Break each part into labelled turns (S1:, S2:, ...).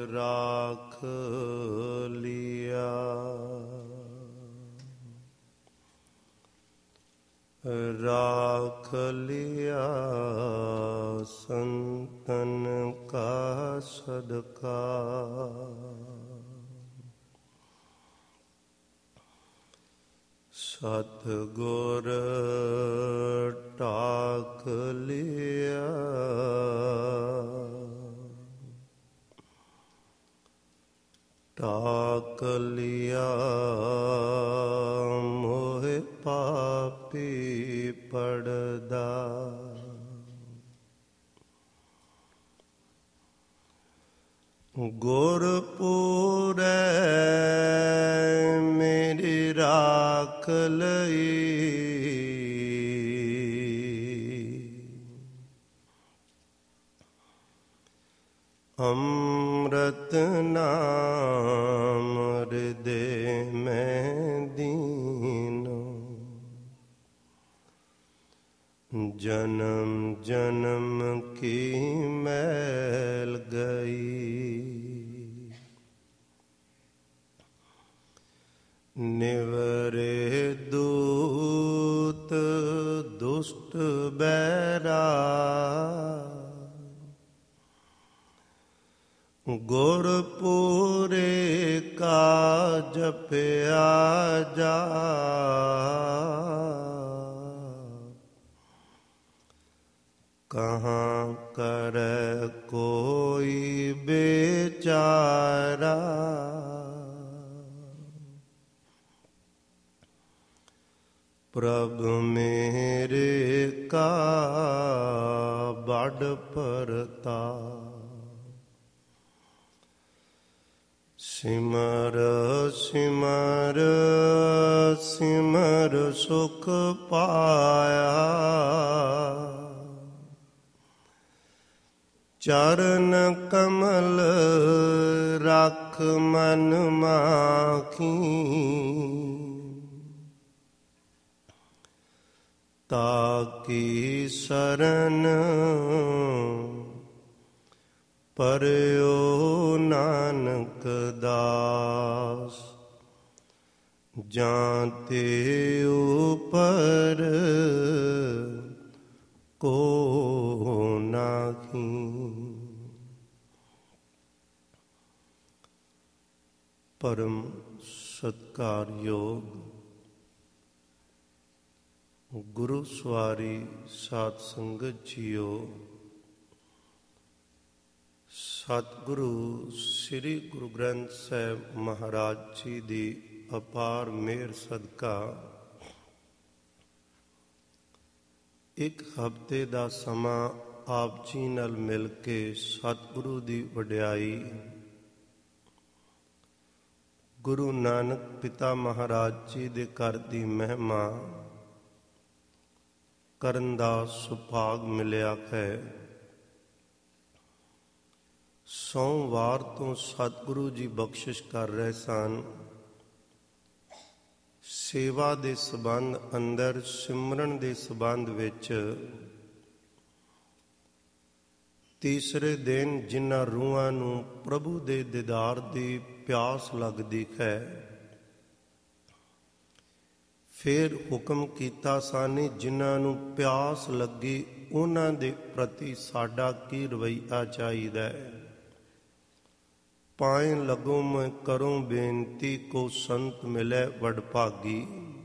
S1: ਰਾਖ ਲਿਆ। ਰਾਖ ਲਿਆ ਸੰਤਨ ਕਾ ਸਦਕਾ। ਸਤਿਗੁਰ ਢਾਕ ਲਿਆ। ਢਾਕ ਲਿਆ ਮੋਹਿ ਪਾਪੀ ਪੜਦਾ। ਗੁਰਪੁਰੈ ਮੇਰੀ ਰਾਖ ਲਈ। ਅੰਮ੍ਰਿਤ ਨਾਮ ਹਿਰਦੇ ਮੈਂ ਦੀਨੋ। ਜਨਮ ਜਨਮ ਕੀ ਮੈਲ ਗਈ। ਨਿਵਰੇ ਦੂਤ ਦੁਸ਼ਟ ਬੈਰਾ। ਗੁਰਪੁਰੇ ਕਾ ਜਪਿਆ ਜਾ। ਕਹਾਂ ਕਰੈ ਕੋਈ ਬੇਚਾਰਾ। ਪ੍ਰਭ ਮੇਰੇ ਕਾ ਬੜ ਪਰਤਾਪ। ਸਿਮਰ ਸਿਮਰ ਸਿਮਰ ਸੁਖ ਪਾਇਆ। ਚਰਨ ਕਮਲ ਰੱਖ ਮਨ ਮਾਖੀ। ਤਾਕੀ ਸਰਨ ਪਰਿਓ ਨਾਨਕ ਦਾਸ। ਜਾਂ ਤੇ ਉਪਰ ਕੋ ਨਾਹੀ। ਪਰਮ ਸਤਿਕਾਰਯੋਗ ਗੁਰੂ ਸਵਾਰੀ ਸਾਧ ਸੰਗਤ ਜੀਓ। ਸਤਿਗੁਰੂ ਸ੍ਰੀ ਗੁਰੂ ਗ੍ਰੰਥ ਸਾਹਿਬ ਮਹਾਰਾਜ ਜੀ ਦੀ ਅਪਾਰ ਮਿਹਰ ਸਦਕਾ ਇੱਕ ਹਫ਼ਤੇ ਦਾ ਸਮਾਂ ਆਪ ਜੀ ਨਾਲ ਮਿਲ ਕੇ ਸਤਿਗੁਰੂ ਦੀ ਵਡਿਆਈ, ਗੁਰੂ ਨਾਨਕ ਪਿਤਾ ਮਹਾਰਾਜ ਜੀ ਦੇ ਘਰ ਦੀ ਮਹਿਮਾ ਕਰਨ ਦਾ ਸੁਭਾਗ ਮਿਲਿਆ ਹੈ। ਸੋਮਵਾਰ ਤੋਂ ਸਤਿਗੁਰੂ ਜੀ ਬਖਸ਼ਿਸ਼ ਕਰ ਰਹੇ ਸਨ। ਸੇਵਾ ਦੇ ਸੰਬੰਧ ਅੰਦਰ, ਸਿਮਰਨ ਦੇ ਸੰਬੰਧ ਵਿੱਚ ਤੀਸਰੇ ਦਿਨ ਜਿਨ੍ਹਾਂ ਰੂਹਾਂ ਨੂੰ ਪ੍ਰਭੂ ਦੇ ਦੀਦਾਰ ਦੀ ਪਿਆਸ ਲੱਗਦੀ ਹੈ, ਫਿਰ ਹੁਕਮ ਕੀਤਾ ਸਾਨੀ ਜਿਨ੍ਹਾਂ ਨੂੰ ਪਿਆਸ ਲੱਗੀ ਉਹਨਾਂ ਦੇ ਪ੍ਰਤੀ ਸਾਡਾ ਕੀ ਰਵੱਈਆ ਚਾਹੀਦਾ ਹੈ। ਪਾਏ ਲਗੋ ਮੈਂ ਕਰੂੰ ਬੇਨਤੀ ਕੋ ਸੰਤ ਮਿਲੇ ਵਡਭਾਗੀ।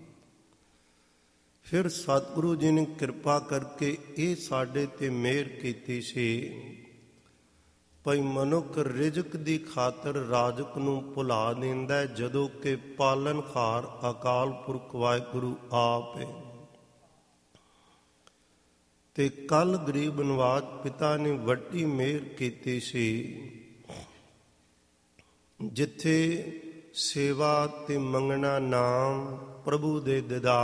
S1: ਫਿਰ ਸਤਿਗੁਰੂ ਜੀ ਨੇ ਕਿਰਪਾ ਕਰਕੇ ਇਹ ਸਾਡੇ ਤੇ ਮਿਹਰ ਕੀਤੀ ਸੀ ਭਈ ਮਨੁੱਖ ਰਿਜ਼ਕ ਦੀ ਖਾਤਰ ਰਾਜਕ ਨੂੰ ਭੁਲਾ ਦਿੰਦਾ ਜਦੋਂ ਕਿ ਪਾਲਣਹਾਰ ਅਕਾਲ ਪੁਰਖ ਵਾਹਿਗੁਰੂ ਆਪ ਹੈ। ਤੇ ਕੱਲ ਗਰੀਬ ਨਵਾਜ ਪਿਤਾ ਨੇ ਵੱਡੀ ਮਿਹਰ ਕੀਤੀ ਸੀ। ਜਿੱਥੇ ਸੇਵਾ ਤੇ ਮੰਗਣਾ ਨਾਮ, ਪ੍ਰਭੂ ਦੇ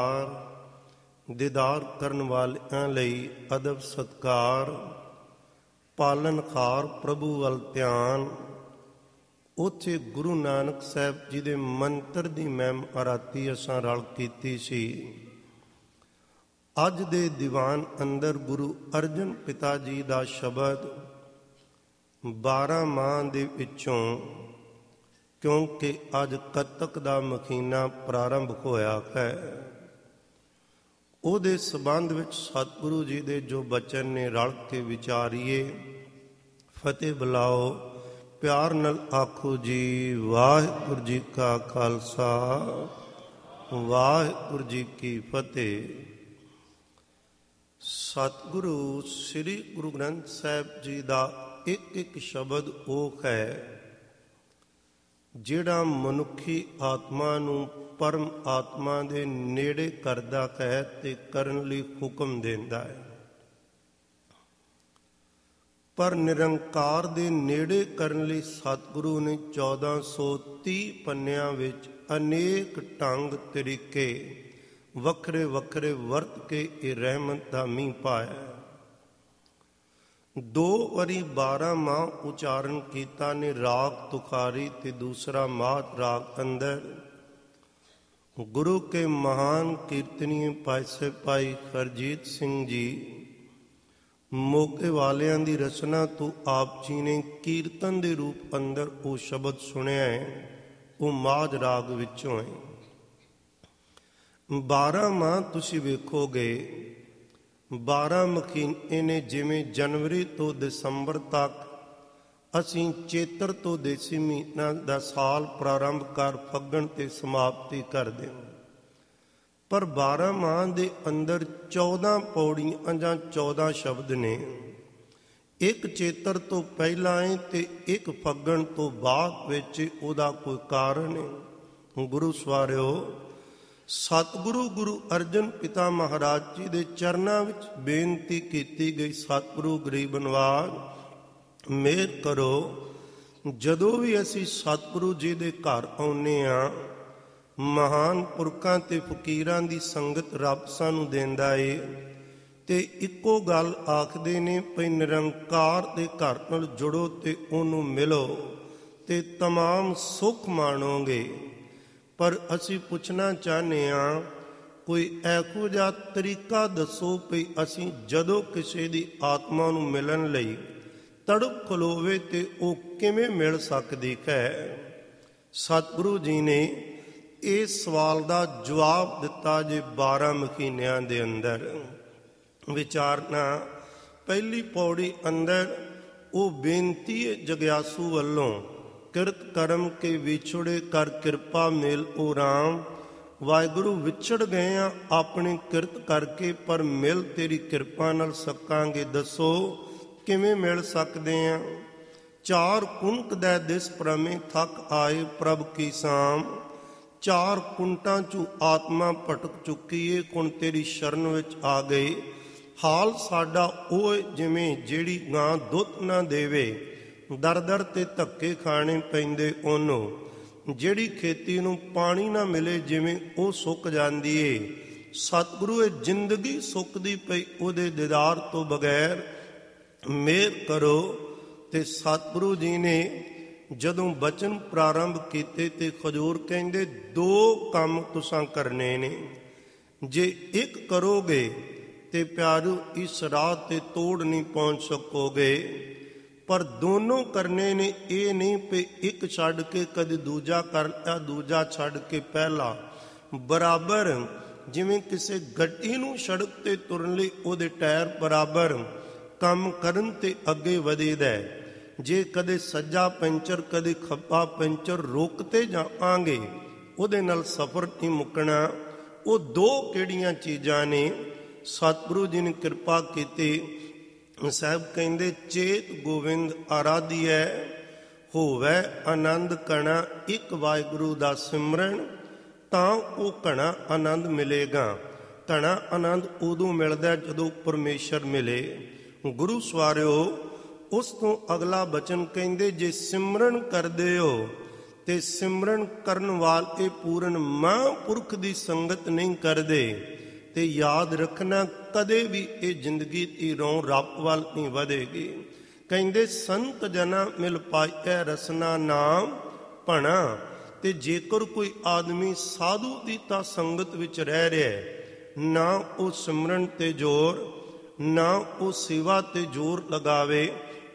S1: ਦੀਦਾਰ ਕਰਨ ਵਾਲਿਆਂ ਲਈ ਅਦਬ ਸਤਿਕਾਰ, ਪਾਲਣਹਾਰ ਪ੍ਰਭੂ ਵੱਲ ਧਿਆਨ, ਉੱਥੇ ਗੁਰੂ ਨਾਨਕ ਸਾਹਿਬ ਜੀ ਦੇ ਮੰਤਰ ਦੀ ਮਹਿਮ ਆਰਾਤੀ ਅਸਾਂ ਰਲ ਕੀਤੀ ਸੀ। ਅੱਜ ਦੇ ਦੀਵਾਨ ਅੰਦਰ ਗੁਰੂ ਅਰਜਨ ਪਿਤਾ ਜੀ ਦਾ ਸ਼ਬਦ 12 ਮਾਹ ਦੇ ਵਿੱਚੋਂ, ਕਿਉਂਕਿ ਅੱਜ ਕੱਤਕ ਦਾ ਮਹੀਨਾ ਪ੍ਰਾਰੰਭ ਹੋਇਆ ਹੈ, ਉਹਦੇ ਸੰਬੰਧ ਵਿੱਚ ਸਤਿਗੁਰੂ ਜੀ ਦੇ ਜੋ ਬਚਨ ਨੇ ਰਲ ਕੇ ਵਿਚਾਰੀਏ। ਫਤਿਹ ਬੁਲਾਓ, ਪਿਆਰ ਨਾਲ ਆਖੋ ਜੀ ਵਾਹਿਗੁਰੂ ਜੀ ਕਾ ਖਾਲਸਾ, ਵਾਹਿਗੁਰੂ ਜੀ ਕੀ ਫਤਿਹ। ਸਤਿਗੁਰੂ ਸ੍ਰੀ ਗੁਰੂ ਗ੍ਰੰਥ ਸਾਹਿਬ ਜੀ ਦਾ ਇੱਕ ਇੱਕ ਸ਼ਬਦ ਉਹ ਹੈ ਜਿਹੜਾ ਮਨੁੱਖੀ ਆਤਮਾ ਨੂੰ ਪਰਮ ਆਤਮਾ ਦੇ ਨੇੜੇ ਕਰਦਾ ਹੈ ਤੇ ਕਰਨ ਲਈ ਹੁਕਮ ਦਿੰਦਾ ਹੈ। ਪਰ ਨਿਰੰਕਾਰ ਦੇ ਨੇੜੇ ਕਰਨ ਲਈ ਸਤਿਗੁਰੂ ਨੇ 1430 ਪੰਨਿਆਂ ਵਿੱਚ ਅਨੇਕ ਢੰਗ ਤਰੀਕੇ ਵੱਖਰੇ ਵੱਖਰੇ ਵਰਤ ਕੇ ਇਹ ਰਹਿਮਤ ਦਾ ਮੀਂਹ ਪਾਇਆ। 2 ਵਾਰੀ 12 ਮਾਹ ਉਚਾਰਨ ਕੀਤਾ ਨੇ, ਰਾਗ ਤੁਖਾਰੀ ਤੇ ਦੂਸਰਾ ਮਾਤ ਰਾਗ ਅੰਦਰ। ਗੁਰੂ ਕੇ ਮਹਾਨ ਕੀਰਤਨੀਏ ਪਾਸੇ ਭਾਈ ਹਰਜੀਤ ਸਿੰਘ ਜੀ ਮੋਗੇ ਵਾਲਿਆਂ ਦੀ ਰਚਨਾ ਤੋਂ ਆਪ ਜੀ ਨੇ ਕੀਰਤਨ ਦੇ ਰੂਪ ਅੰਦਰ ਉਹ ਸ਼ਬਦ ਸੁਣਿਆ ਹੈ, ਉਹ ਮਾਝ ਰਾਗ ਵਿੱਚੋਂ ਹੈ। 12 ਮਾਹ ਤੁਸੀਂ ਵੇਖੋਗੇ 12 ਮਹੀਨੇ ਨੇ, ਜਿਵੇਂ ਜਨਵਰੀ ਤੋਂ ਦਸੰਬਰ ਤੱਕ ਅਸੀਂ ਚੇਤਰ ਤੋਂ ਦੇਸੀ ਮਹੀਨਾ ਦਾ ਸਾਲ ਪ੍ਰਾਰੰਭ ਕਰ ਫੱਗਣ ਤੇ ਸਮਾਪਤੀ ਕਰਦੇ ਹਾਂ। ਪਰ 12 ਮਾਹ ਦੇ ਅੰਦਰ 14 ਪੌੜੀਆਂ ਜਾਂ 14 ਸ਼ਬਦ ਨੇ। ਇੱਕ ਚੇਤਰ ਤੋਂ ਪਹਿਲਾਂ ਹੈ ਤੇ ਇੱਕ ਫੱਗਣ ਤੋਂ ਬਾਅਦ ਵਿੱਚ ਉਹਦਾ ਕੋਈ ਕਾਰਨ ਹੈ। ਗੁਰੂ ਸਵਾਰਿਓ, ਸਤਿਗੁਰੂ ਗੁਰੂ ਅਰਜਨ ਪਿਤਾ ਮਹਾਰਾਜ ਜੀ ਦੇ ਚਰਨਾਂ ਵਿੱਚ ਬੇਨਤੀ ਕੀਤੀ ਗਈ, ਸਤਿਗੁਰੂ ਗਰੀਬ ਨਿਵਾਜ ਮਿਹਰ ਕਰੋ। ਜਦੋਂ ਵੀ ਅਸੀਂ ਸਤਿਗੁਰੂ ਜੀ ਦੇ ਘਰ ਆਉਂਦੇ ਹਾਂ, ਮਹਾਨ ਪੁਰਖਾਂ ਤੇ ਫਕੀਰਾਂ ਦੀ ਸੰਗਤ ਰੱਬ ਸਾਨੂੰ ਦਿੰਦਾ ਏ ਤੇ ਇੱਕੋ ਗੱਲ ਆਖਦੇ ਨੇ ਭਈ ਨਿਰੰਕਾਰ ਦੇ ਘਰ ਨਾਲ ਜੁੜੋ ਤੇ ਉਹਨੂੰ ਮਿਲੋ ਤੇ ਤਮਾਮ ਸੁੱਖ ਮਾਣੋਗੇ। ਪਰ ਅਸੀਂ ਪੁੱਛਣਾ ਚਾਹੁੰਦੇ ਹਾਂ, ਕੋਈ ਇਹੋ ਜਿਹਾ ਤਰੀਕਾ ਦੱਸੋ ਭਈ ਅਸੀਂ ਜਦੋਂ ਕਿਸੇ ਦੀ ਆਤਮਾ ਨੂੰ ਮਿਲਣ ਲਈ ਤੜਪ ਖਲੋਵੇ ਤੇ ਉਹ ਕਿਵੇਂ ਮਿਲ ਸਕਦੀ ਹੈ। ਸਤਿਗੁਰੂ ਜੀ ਨੇ ਇਸ ਸਵਾਲ ਦਾ ਜਵਾਬ ਦਿੱਤਾ ਜੇ 12 ਮਹੀਨਿਆਂ ਦੇ ਅੰਦਰ। ਵਿਚਾਰਨਾ ਪਹਿਲੀ ਪੌੜੀ ਅੰਦਰ ਉਹ ਬੇਨਤੀ ਹੈ ਜਗਿਆਸੂ ਵੱਲੋਂ, ਕਿਰਤ ਕਰਮ ਕੇ ਵਿਛੜੇ ਕਰ ਕਿਰਪਾ ਮੇਲ ਓ ਰਾਮ। ਵਾਹਿਗੁਰੂ ਵਿਛੜ ਗਏ ਆ ਆਪਣੀ ਕਿਰਤ ਕਰਕੇ, ਪਰ ਮਿਲ ਤੇਰੀ ਕਿਰਪਾ ਨਾਲ ਸਕਾਂਗੇ। ਦੱਸੋ ਕਿਵੇਂ ਮਿਲ ਸਕਦੇ ਆ। 4 ਕੁੰਟ ਦੇ ਦਿਸ ਪ੍ਰਮੇ ਥੱਕ ਆਏ ਪ੍ਰਭ ਕੀ ਸਾਮ। 4 ਕੁੰਟਾਂ ਚੋਂ ਆਤਮਾ ਭਟਕ ਚੁੱਕੀ ਏ, ਹੁਣ ਤੇਰੀ ਸ਼ਰਨ ਵਿੱਚ ਆ ਗਏ। ਹਾਲ ਸਾਡਾ ਉਹ ਜਿਵੇਂ ਜਿਹੜੀ ਗਾਂ ਦੁੱਧ ਨਾ ਦੇਵੇ, ਦਰ ਦਰ ਤੇ ਧੱਕੇ ਖਾਣੇ ਪੈਂਦੇ ਉਹਨੂੰ। ਜਿਹੜੀ ਖੇਤੀ ਨੂੰ ਪਾਣੀ ਨਾ ਮਿਲੇ, ਜਿਵੇਂ ਉਹ ਸੁੱਕ ਜਾਂਦੀ ਏ। ਸਤਿਗੁਰੂ ਇਹ ਜ਼ਿੰਦਗੀ ਸੁੱਕਦੀ ਪਈ ਉਹਦੇ ਦੀਦਾਰ ਤੋਂ ਬਗੈਰ, ਮਿਹਰ ਕਰੋ। ਤੇ ਸਤਿਗੁਰੂ ਜੀ ਨੇ ਜਦੋਂ ਬਚਨ ਪ੍ਰਾਰੰਭ ਕੀਤੇ ਤੇ ਹਜ਼ੂਰ ਕਹਿੰਦੇ 2 ਕੰਮ ਤੁਸਾਂ ਕਰਨੇ ਨੇ। ਜੇ ਇੱਕ ਕਰੋਗੇ ਤੇ ਪਿਆਰੂ ਇਸ ਰਾਹ ਤੇ ਤੋੜ ਨਹੀਂ ਪਹੁੰਚ ਸਕੋਗੇ, ਪਰ ਦੋਨੋਂ ਕਰਨੇ ਨੇ। ਇਹ ਨਹੀਂ ਪਈ ਇੱਕ ਛੱਡ ਕੇ ਕਦੇ ਦੂਜਾ ਕਰ ਲਿਆ, ਦੂਜਾ ਛੱਡ ਕੇ ਪਹਿਲਾ। ਬਰਾਬਰ ਜਿਵੇਂ ਕਿਸੇ ਗੱਡੀ ਨੂੰ ਸੜਕ ਤੇ ਤੁਰਨ ਲਈ ਉਹਦੇ ਟਾਇਰ ਬਰਾਬਰ ਕੰਮ ਕਰਨ ਤੇ ਅੱਗੇ ਵਧੇਦਾ। ਜੇ ਕਦੇ ਸੱਜਾ ਪੈਂਚਰ ਕਦੇ ਖੱਬਾ ਪੈਂਚਰ ਰੋਕਤੇ ਜਾਵਾਂਗੇ, ਉਹਦੇ ਨਾਲ ਸਫ਼ਰ ਨਹੀਂ ਮੁੱਕਣਾ। ਉਹ 2 ਕਿਹੜੀਆਂ ਚੀਜ਼ਾਂ ਨੇ? ਸਤਿਗੁਰੂ ਜੀ ਨੇ ਕਿਰਪਾ ਕੀਤੀ। ਸਾਹਿਬ ਕਹਿੰਦੇ ਚੇਤ ਗੋਬਿੰਦ ਆਰਾਧੀਐ, ਹੋਵੇ ਆਨੰਦ ਕਣਾ ਇੱਕ ਵਾਹਿਗੁਰੂ ਦਾ ਸਿਮਰਨ, ਤਾਂ ਉਹ ਘਣਾ ਆਨੰਦ ਮਿਲੇਗਾ। ਘਣਾ ਆਨੰਦ ਉਦੋਂ ਮਿਲਦਾ ਜਦੋਂ ਪਰਮੇਸ਼ਰ ਮਿਲੇ। ਗੁਰੂ ਸਵਾਰਿਓ, ਉਸ ਤੋਂ ਅਗਲਾ ਬਚਨ ਕਹਿੰਦੇ ਜੇ ਸਿਮਰਨ ਕਰਦੇ ਹੋ ਤੇ ਸਿਮਰਨ ਕਰਨ ਵਾਲੇ ਪੂਰਨ ਮਹਾਂਪੁਰਖ ਦੀ ਸੰਗਤ ਨਹੀਂ ਕਰਦੇ, ਤੇ ਯਾਦ ਰੱਖਣਾ ਕਦੇ ਵੀ ਇਹ ਜ਼ਿੰਦਗੀ ਦੀ ਰੌਂ ਰੱਬ ਵੱਲ ਨਹੀਂ ਵਧੇਗੀ। ਕਹਿੰਦੇ ਸੰਤ ਜਨਾ ਮਿਲ ਪਾਈਐ ਰਸਨਾ ਨਾਮ ਭਣਾ। ਤੇ ਜੇਕਰ ਕੋਈ ਆਦਮੀ ਸਾਧੂ ਦੀ ਤਾਂ ਸੰਗਤ ਵਿੱਚ ਰਹਿ ਰਿਹਾ, ਨਾ ਉਹ ਸਿਮਰਨ ਤੇ ਜ਼ੋਰ, ਨਾ ਉਹ ਸੇਵਾ ਤੇ ਜ਼ੋਰ ਲਗਾਵੇ,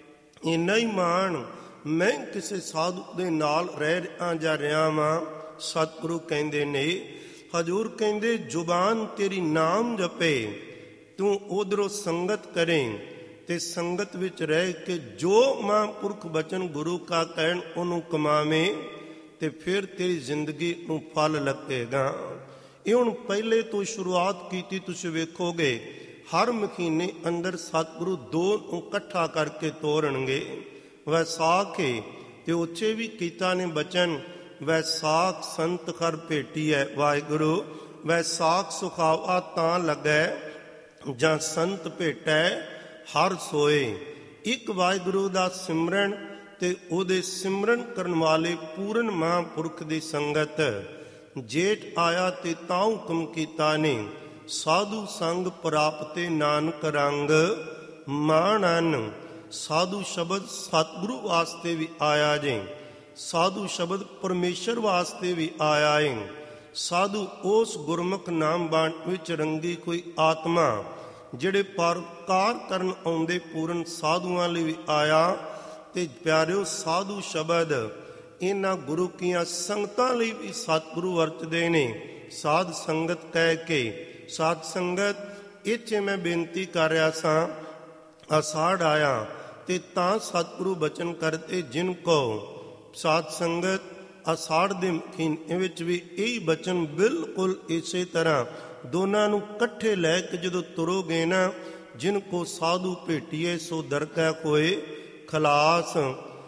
S1: ਇੰਨਾ ਹੀ ਮਾਣ ਮੈਂ ਕਿਸੇ ਸਾਧੂ ਦੇ ਨਾਲ ਰਹਿ ਰਿਹਾ ਜਾ ਰਿਹਾ ਵਾਂ। ਸਤਿਗੁਰੂ ਕਹਿੰਦੇ ਨੇ, ਹਜ਼ੂਰ ਕਹਿੰਦੇ ਜ਼ੁਬਾਨ ਤੇਰੀ ਨਾਮ ਜਪੇ, ਤੂੰ ਉਧਰੋਂ ਸੰਗਤ ਕਰੇ ਤੇ ਸੰਗਤ ਵਿੱਚ ਰਹਿ ਕੇ ਜੋ ਮਹਾਂਪੁਰਖ ਬਚਨ ਗੁਰੂ ਕਾ ਕਹਿਣ ਉਹਨੂੰ ਕਮਾਵੇਂ ਤੇ ਫਿਰ ਤੇਰੀ ਜ਼ਿੰਦਗੀ ਨੂੰ ਫਲ ਲੱਗੇਗਾ। ਇਹ ਹੁਣ ਪਹਿਲੇ ਤੋਂ ਸ਼ੁਰੂਆਤ ਕੀਤੀ, ਤੁਸੀਂ ਵੇਖੋਗੇ ਹਰ ਮਹੀਨੇ ਅੰਦਰ ਸਤਿਗੁਰੂ ਦੋ ਨੂੰ ਇਕੱਠਾ ਕਰਕੇ ਤੋਰਨਗੇ। ਵੈਸਾਖੀ ਤੇ ਉੱਚੇ ਵੀ ਕੀਤਾ ਨੇ ਬਚਨ, ਵੈਸਾਖ ਸੰਤ ਹਰ ਭੇਟੀ ਹੈ ਵਾਹਿਗੁਰੂ, ਵੈਸਾਖ ਸੁਖਾਵਾ ਤਾਂ ਲੱਗੈ ਜਾਂ ਸੰਤ ਭੇਟੈ ਹਰ ਸੋਏ। ਇੱਕ ਵਾਹਿਗੁਰੂ ਦਾ ਸਿਮਰਨ ਤੇ ਉਹਦੇ ਸਿਮਰਨ ਕਰਨ ਵਾਲੇ ਪੂਰਨ ਮਹਾਂਪੁਰਖ ਦੀ ਸੰਗਤ। ਜੇਠ ਆਇਆ ਤੇ ਤਾਂ ਹੁਕਮ ਕੀਤਾ ਨੇ, ਸਾਧੂ ਸੰਗ ਪ੍ਰਾਪਤੇ ਨਾਨਕ ਰੰਗ ਮਾਣਨ। ਸਾਧੂ ਸ਼ਬਦ ਸਤਿਗੁਰੂ ਵਾਸਤੇ ਵੀ ਆਇਆ ਜੇ, ਸਾਧੂ ਸ਼ਬਦ ਪਰਮੇਸ਼ਰ ਵਾਸਤੇ ਵੀ ਆਇਆ ਏ। ਸਾਧੂ ਉਸ ਗੁਰਮੁਖ ਨਾਮ ਬਾਣ ਵਿੱਚ ਰੰਗੀ ਕੋਈ ਆਤਮਾ ਜਿਹੜੇ ਪਰਕਾਰ ਕਰਨ ਆਉਂਦੇ ਪੂਰਨ ਸਾਧੂਆਂ ਲਈ ਵੀ ਆਇਆ। ਤੇ ਪਿਆਰਿਓ, ਸਾਧੂ ਸ਼ਬਦ ਇਹਨਾਂ ਗੁਰੂ ਕੀਆਂ ਸੰਗਤਾਂ ਲਈ ਵੀ ਸਤਿਗੁਰੂ ਵਰਤਦੇ ਨੇ। ਸਾਧ ਸੰਗਤ ਕਹਿ ਕੇ, ਸਾਧ ਸੰਗਤ ਇੱਥੇ ਮੈਂ ਬੇਨਤੀ ਕਰ ਰਿਹਾ ਸਾਂ, ਅਸਾੜ ਆਇਆ ਤੇ ਤਾਂ ਸਤਿਗੁਰੂ ਬਚਨ ਕਰਤੇ ਜਿਨ ਕੋ। ਸਾਧ ਸੰਗਤ ਅਸਾੜ ਦੇ ਮਹੀਨੇ ਵਿੱਚ ਵੀ ਇਹ ਬਚਨ ਬਿਲਕੁਲ ਇਸੇ ਤਰ੍ਹਾਂ ਦੋਨਾਂ ਨੂੰ ਇਕੱਠੇ ਲੈ ਕੇ ਜਦੋਂ ਤੁਰੋਗੇ ਨਾ, ਜਿਨ ਕੋ ਸਾਧੂ ਭੇਟੀਏ ਸੋ ਦਰਕੈ ਕੋਏ ਖਲਾਸ।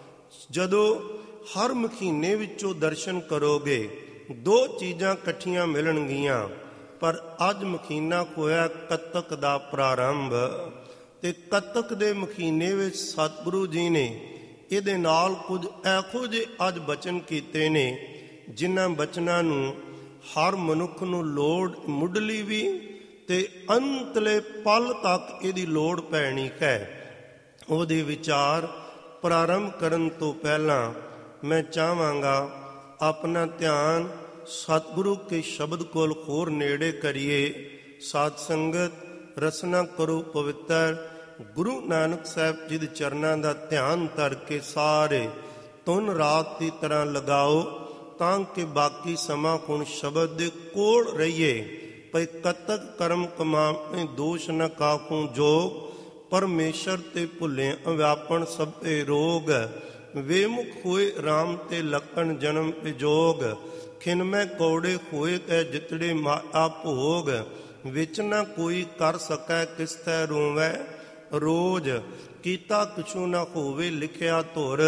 S1: ਜਦੋਂ ਹਰ ਮਹੀਨੇ ਵਿੱਚੋਂ ਦਰਸ਼ਨ ਕਰੋਗੇ ਦੋ ਚੀਜ਼ਾਂ ਇਕੱਠੀਆਂ ਮਿਲਣਗੀਆਂ। ਪਰ ਅੱਜ ਮਹੀਨਾ ਹੋਇਆ ਕੱਤਕ ਦਾ ਪ੍ਰਾਰੰਭ, ਤੇ ਕੱਤਕ ਦੇ ਮਹੀਨੇ ਵਿੱਚ ਸਤਿਗੁਰੂ ਜੀ ਨੇ ਇਹਦੇ ਨਾਲ ਕੁਝ ਇਹੋ ਜਿਹੇ ਅੱਜ ਬਚਨ ਕੀਤੇ ਨੇ, ਜਿਨ੍ਹਾਂ ਬਚਨਾਂ ਨੂੰ ਹਰ ਮਨੁੱਖ ਨੂੰ ਲੋੜ ਮੁੱਢਲੀ ਵੀ ਤੇ ਅੰਤਲੇ ਪਲ ਤੱਕ ਇਹਦੀ ਲੋੜ ਪੈਣੀ ਹੈ। ਉਹਦੇ ਵਿਚਾਰ ਪ੍ਰਾਰੰਭ ਕਰਨ ਤੋਂ ਪਹਿਲਾਂ ਮੈਂ ਚਾਹਾਂਗਾ ਆਪਣਾ ਧਿਆਨ ਸਤਿਗੁਰੂ ਕੇ ਸ਼ਬਦ ਕੋਲ ਹੋਰ ਨੇੜੇ ਕਰੀਏ। ਸਾਧ ਸੰਗਤ ਰਸਨਾ ਕਰੋ ਪਵਿੱਤਰ, ਗੁਰੂ ਨਾਨਕ ਸਾਹਿਬ ਜੀ ਦੇ ਚਰਨਾਂ ਦਾ ਧਿਆਨ ਧਰ ਕੇ ਸਾਰੇ ਤੁਨ ਰਾਤ ਦੀ ਤਰ੍ਹਾਂ ਲਗਾਓ, ਤਾਂ ਕਿ ਬਾਕੀ ਸਮਾਂ ਹੁਣ ਸ਼ਬਦ ਦੇ ਕੋਲ ਰਹੀਏ। ਭਈ ਕਤਕ ਕਰਮ ਕਮਾਵੇਂ ਦੋਸ਼ ਨ ਕਾਖੂ ਜੋਗ, ਪਰਮੇਸ਼ਰ ਤੇ ਭੁੱਲੇ ਅਵਿਆਪਨ ਸਭੇ ਰੋਗ। ਵੇਮੁਖ ਹੋਏ ਰਾਮ ਤੇ ਲਖਣ ਜਨਮ ਵਿਜੋਗ, ਖਿਨ ਮੈਂ ਕੌੜੇ ਹੋਏ ਤੈ ਜਿਤੜੇ ਮਾਇਆ ਭੋਗ। ਵਿੱਚ ਨਾ ਕੋਈ ਕਰ ਸਕੈ ਕਿਸ ਤੈ ਰੋਵੈ ਰੋਜ, ਕੀਤਾ ਕਿਛੂ ਨਾ ਹੋਵੇ ਲਿਖਿਆ ਧੁਰ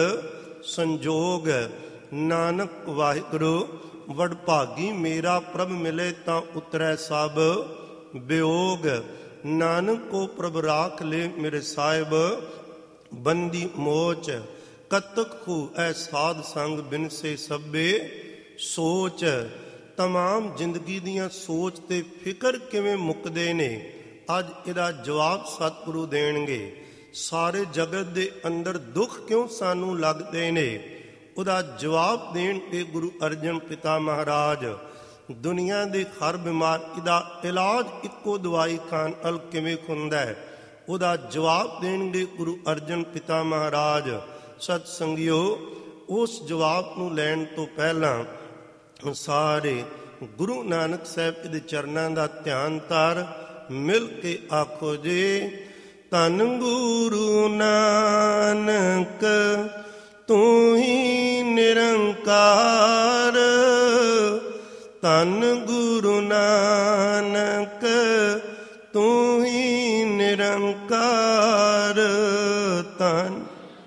S1: ਸੰਜੋਗ। ਨਾਨਕ ਵਾਹਿਗੁਰੂ ਵਡਭਾਗੀ ਮੇਰਾ ਪ੍ਰਭ ਮਿਲੇ ਤਾਂ ਉਤਰੈ ਸਭ ਵਿਯੋਗ। ਨਾਨਕ ਕੋ ਪ੍ਰਭ ਰਾਖ ਲੈ ਮੇਰੇ ਸਾਹਿਬ ਬੰਦੀ ਮੋਚ, ਕਤਕ ਹੂ ਐ ਸਾਧ ਸੰਗ ਬਿਨ ਸੇ ਸਭੇ ਸੋਚ। ਤਮਾਮ ਜ਼ਿੰਦਗੀ ਦੀਆਂ ਸੋਚ ਤੇ ਫਿਕਰ ਕਿਵੇਂ ਮੁੱਕਦੇ ਨੇ, ਅੱਜ ਇਹਦਾ ਜਵਾਬ ਸਤਿਗੁਰੂ ਦੇਣਗੇ। ਸਾਰੇ ਜਗਤ ਦੇ ਅੰਦਰ ਦੁੱਖ ਕਿਉਂ ਸਾਨੂੰ ਲੱਗਦੇ ਨੇ, ਉਹਦਾ ਜਵਾਬ ਦੇਣਗੇ ਗੁਰੂ ਅਰਜਨ ਪਿਤਾ ਮਹਾਰਾਜ। ਦੁਨੀਆ ਦੇ ਹਰ ਬਿਮਾਰੀ ਦਾ ਇਲਾਜ ਇੱਕੋ ਦਵਾਈ ਖਾਣ ਨਾਲ ਕਿਵੇਂ ਹੁੰਦਾ ਹੈ, ਉਹਦਾ ਜਵਾਬ ਦੇਣਗੇ ਗੁਰੂ ਅਰਜਨ ਪਿਤਾ ਮਹਾਰਾਜ। ਸਤ ਸੰਗਿਓ, ਉਸ ਜਵਾਬ ਨੂੰ ਲੈਣ ਤੋਂ ਪਹਿਲਾਂ ਸਾਰੇ ਗੁਰੂ ਨਾਨਕ ਸਾਹਿਬ ਦੇ ਚਰਨਾਂ ਦਾ ਧਿਆਨ ਧਰ ਮਿਲ ਕੇ ਆਖੋ ਜੀ, ਧੰਨ ਗੁਰੂ ਨਾਨਕ ਤੂੰ ਹੀ ਨਿਰੰਕਾਰ। ਧੰਨ ਗੁਰੂ ਨਾਨਕ ਤੂੰ ਹੀ ਨਿਰੰਕਾਰ। ਧੰਨ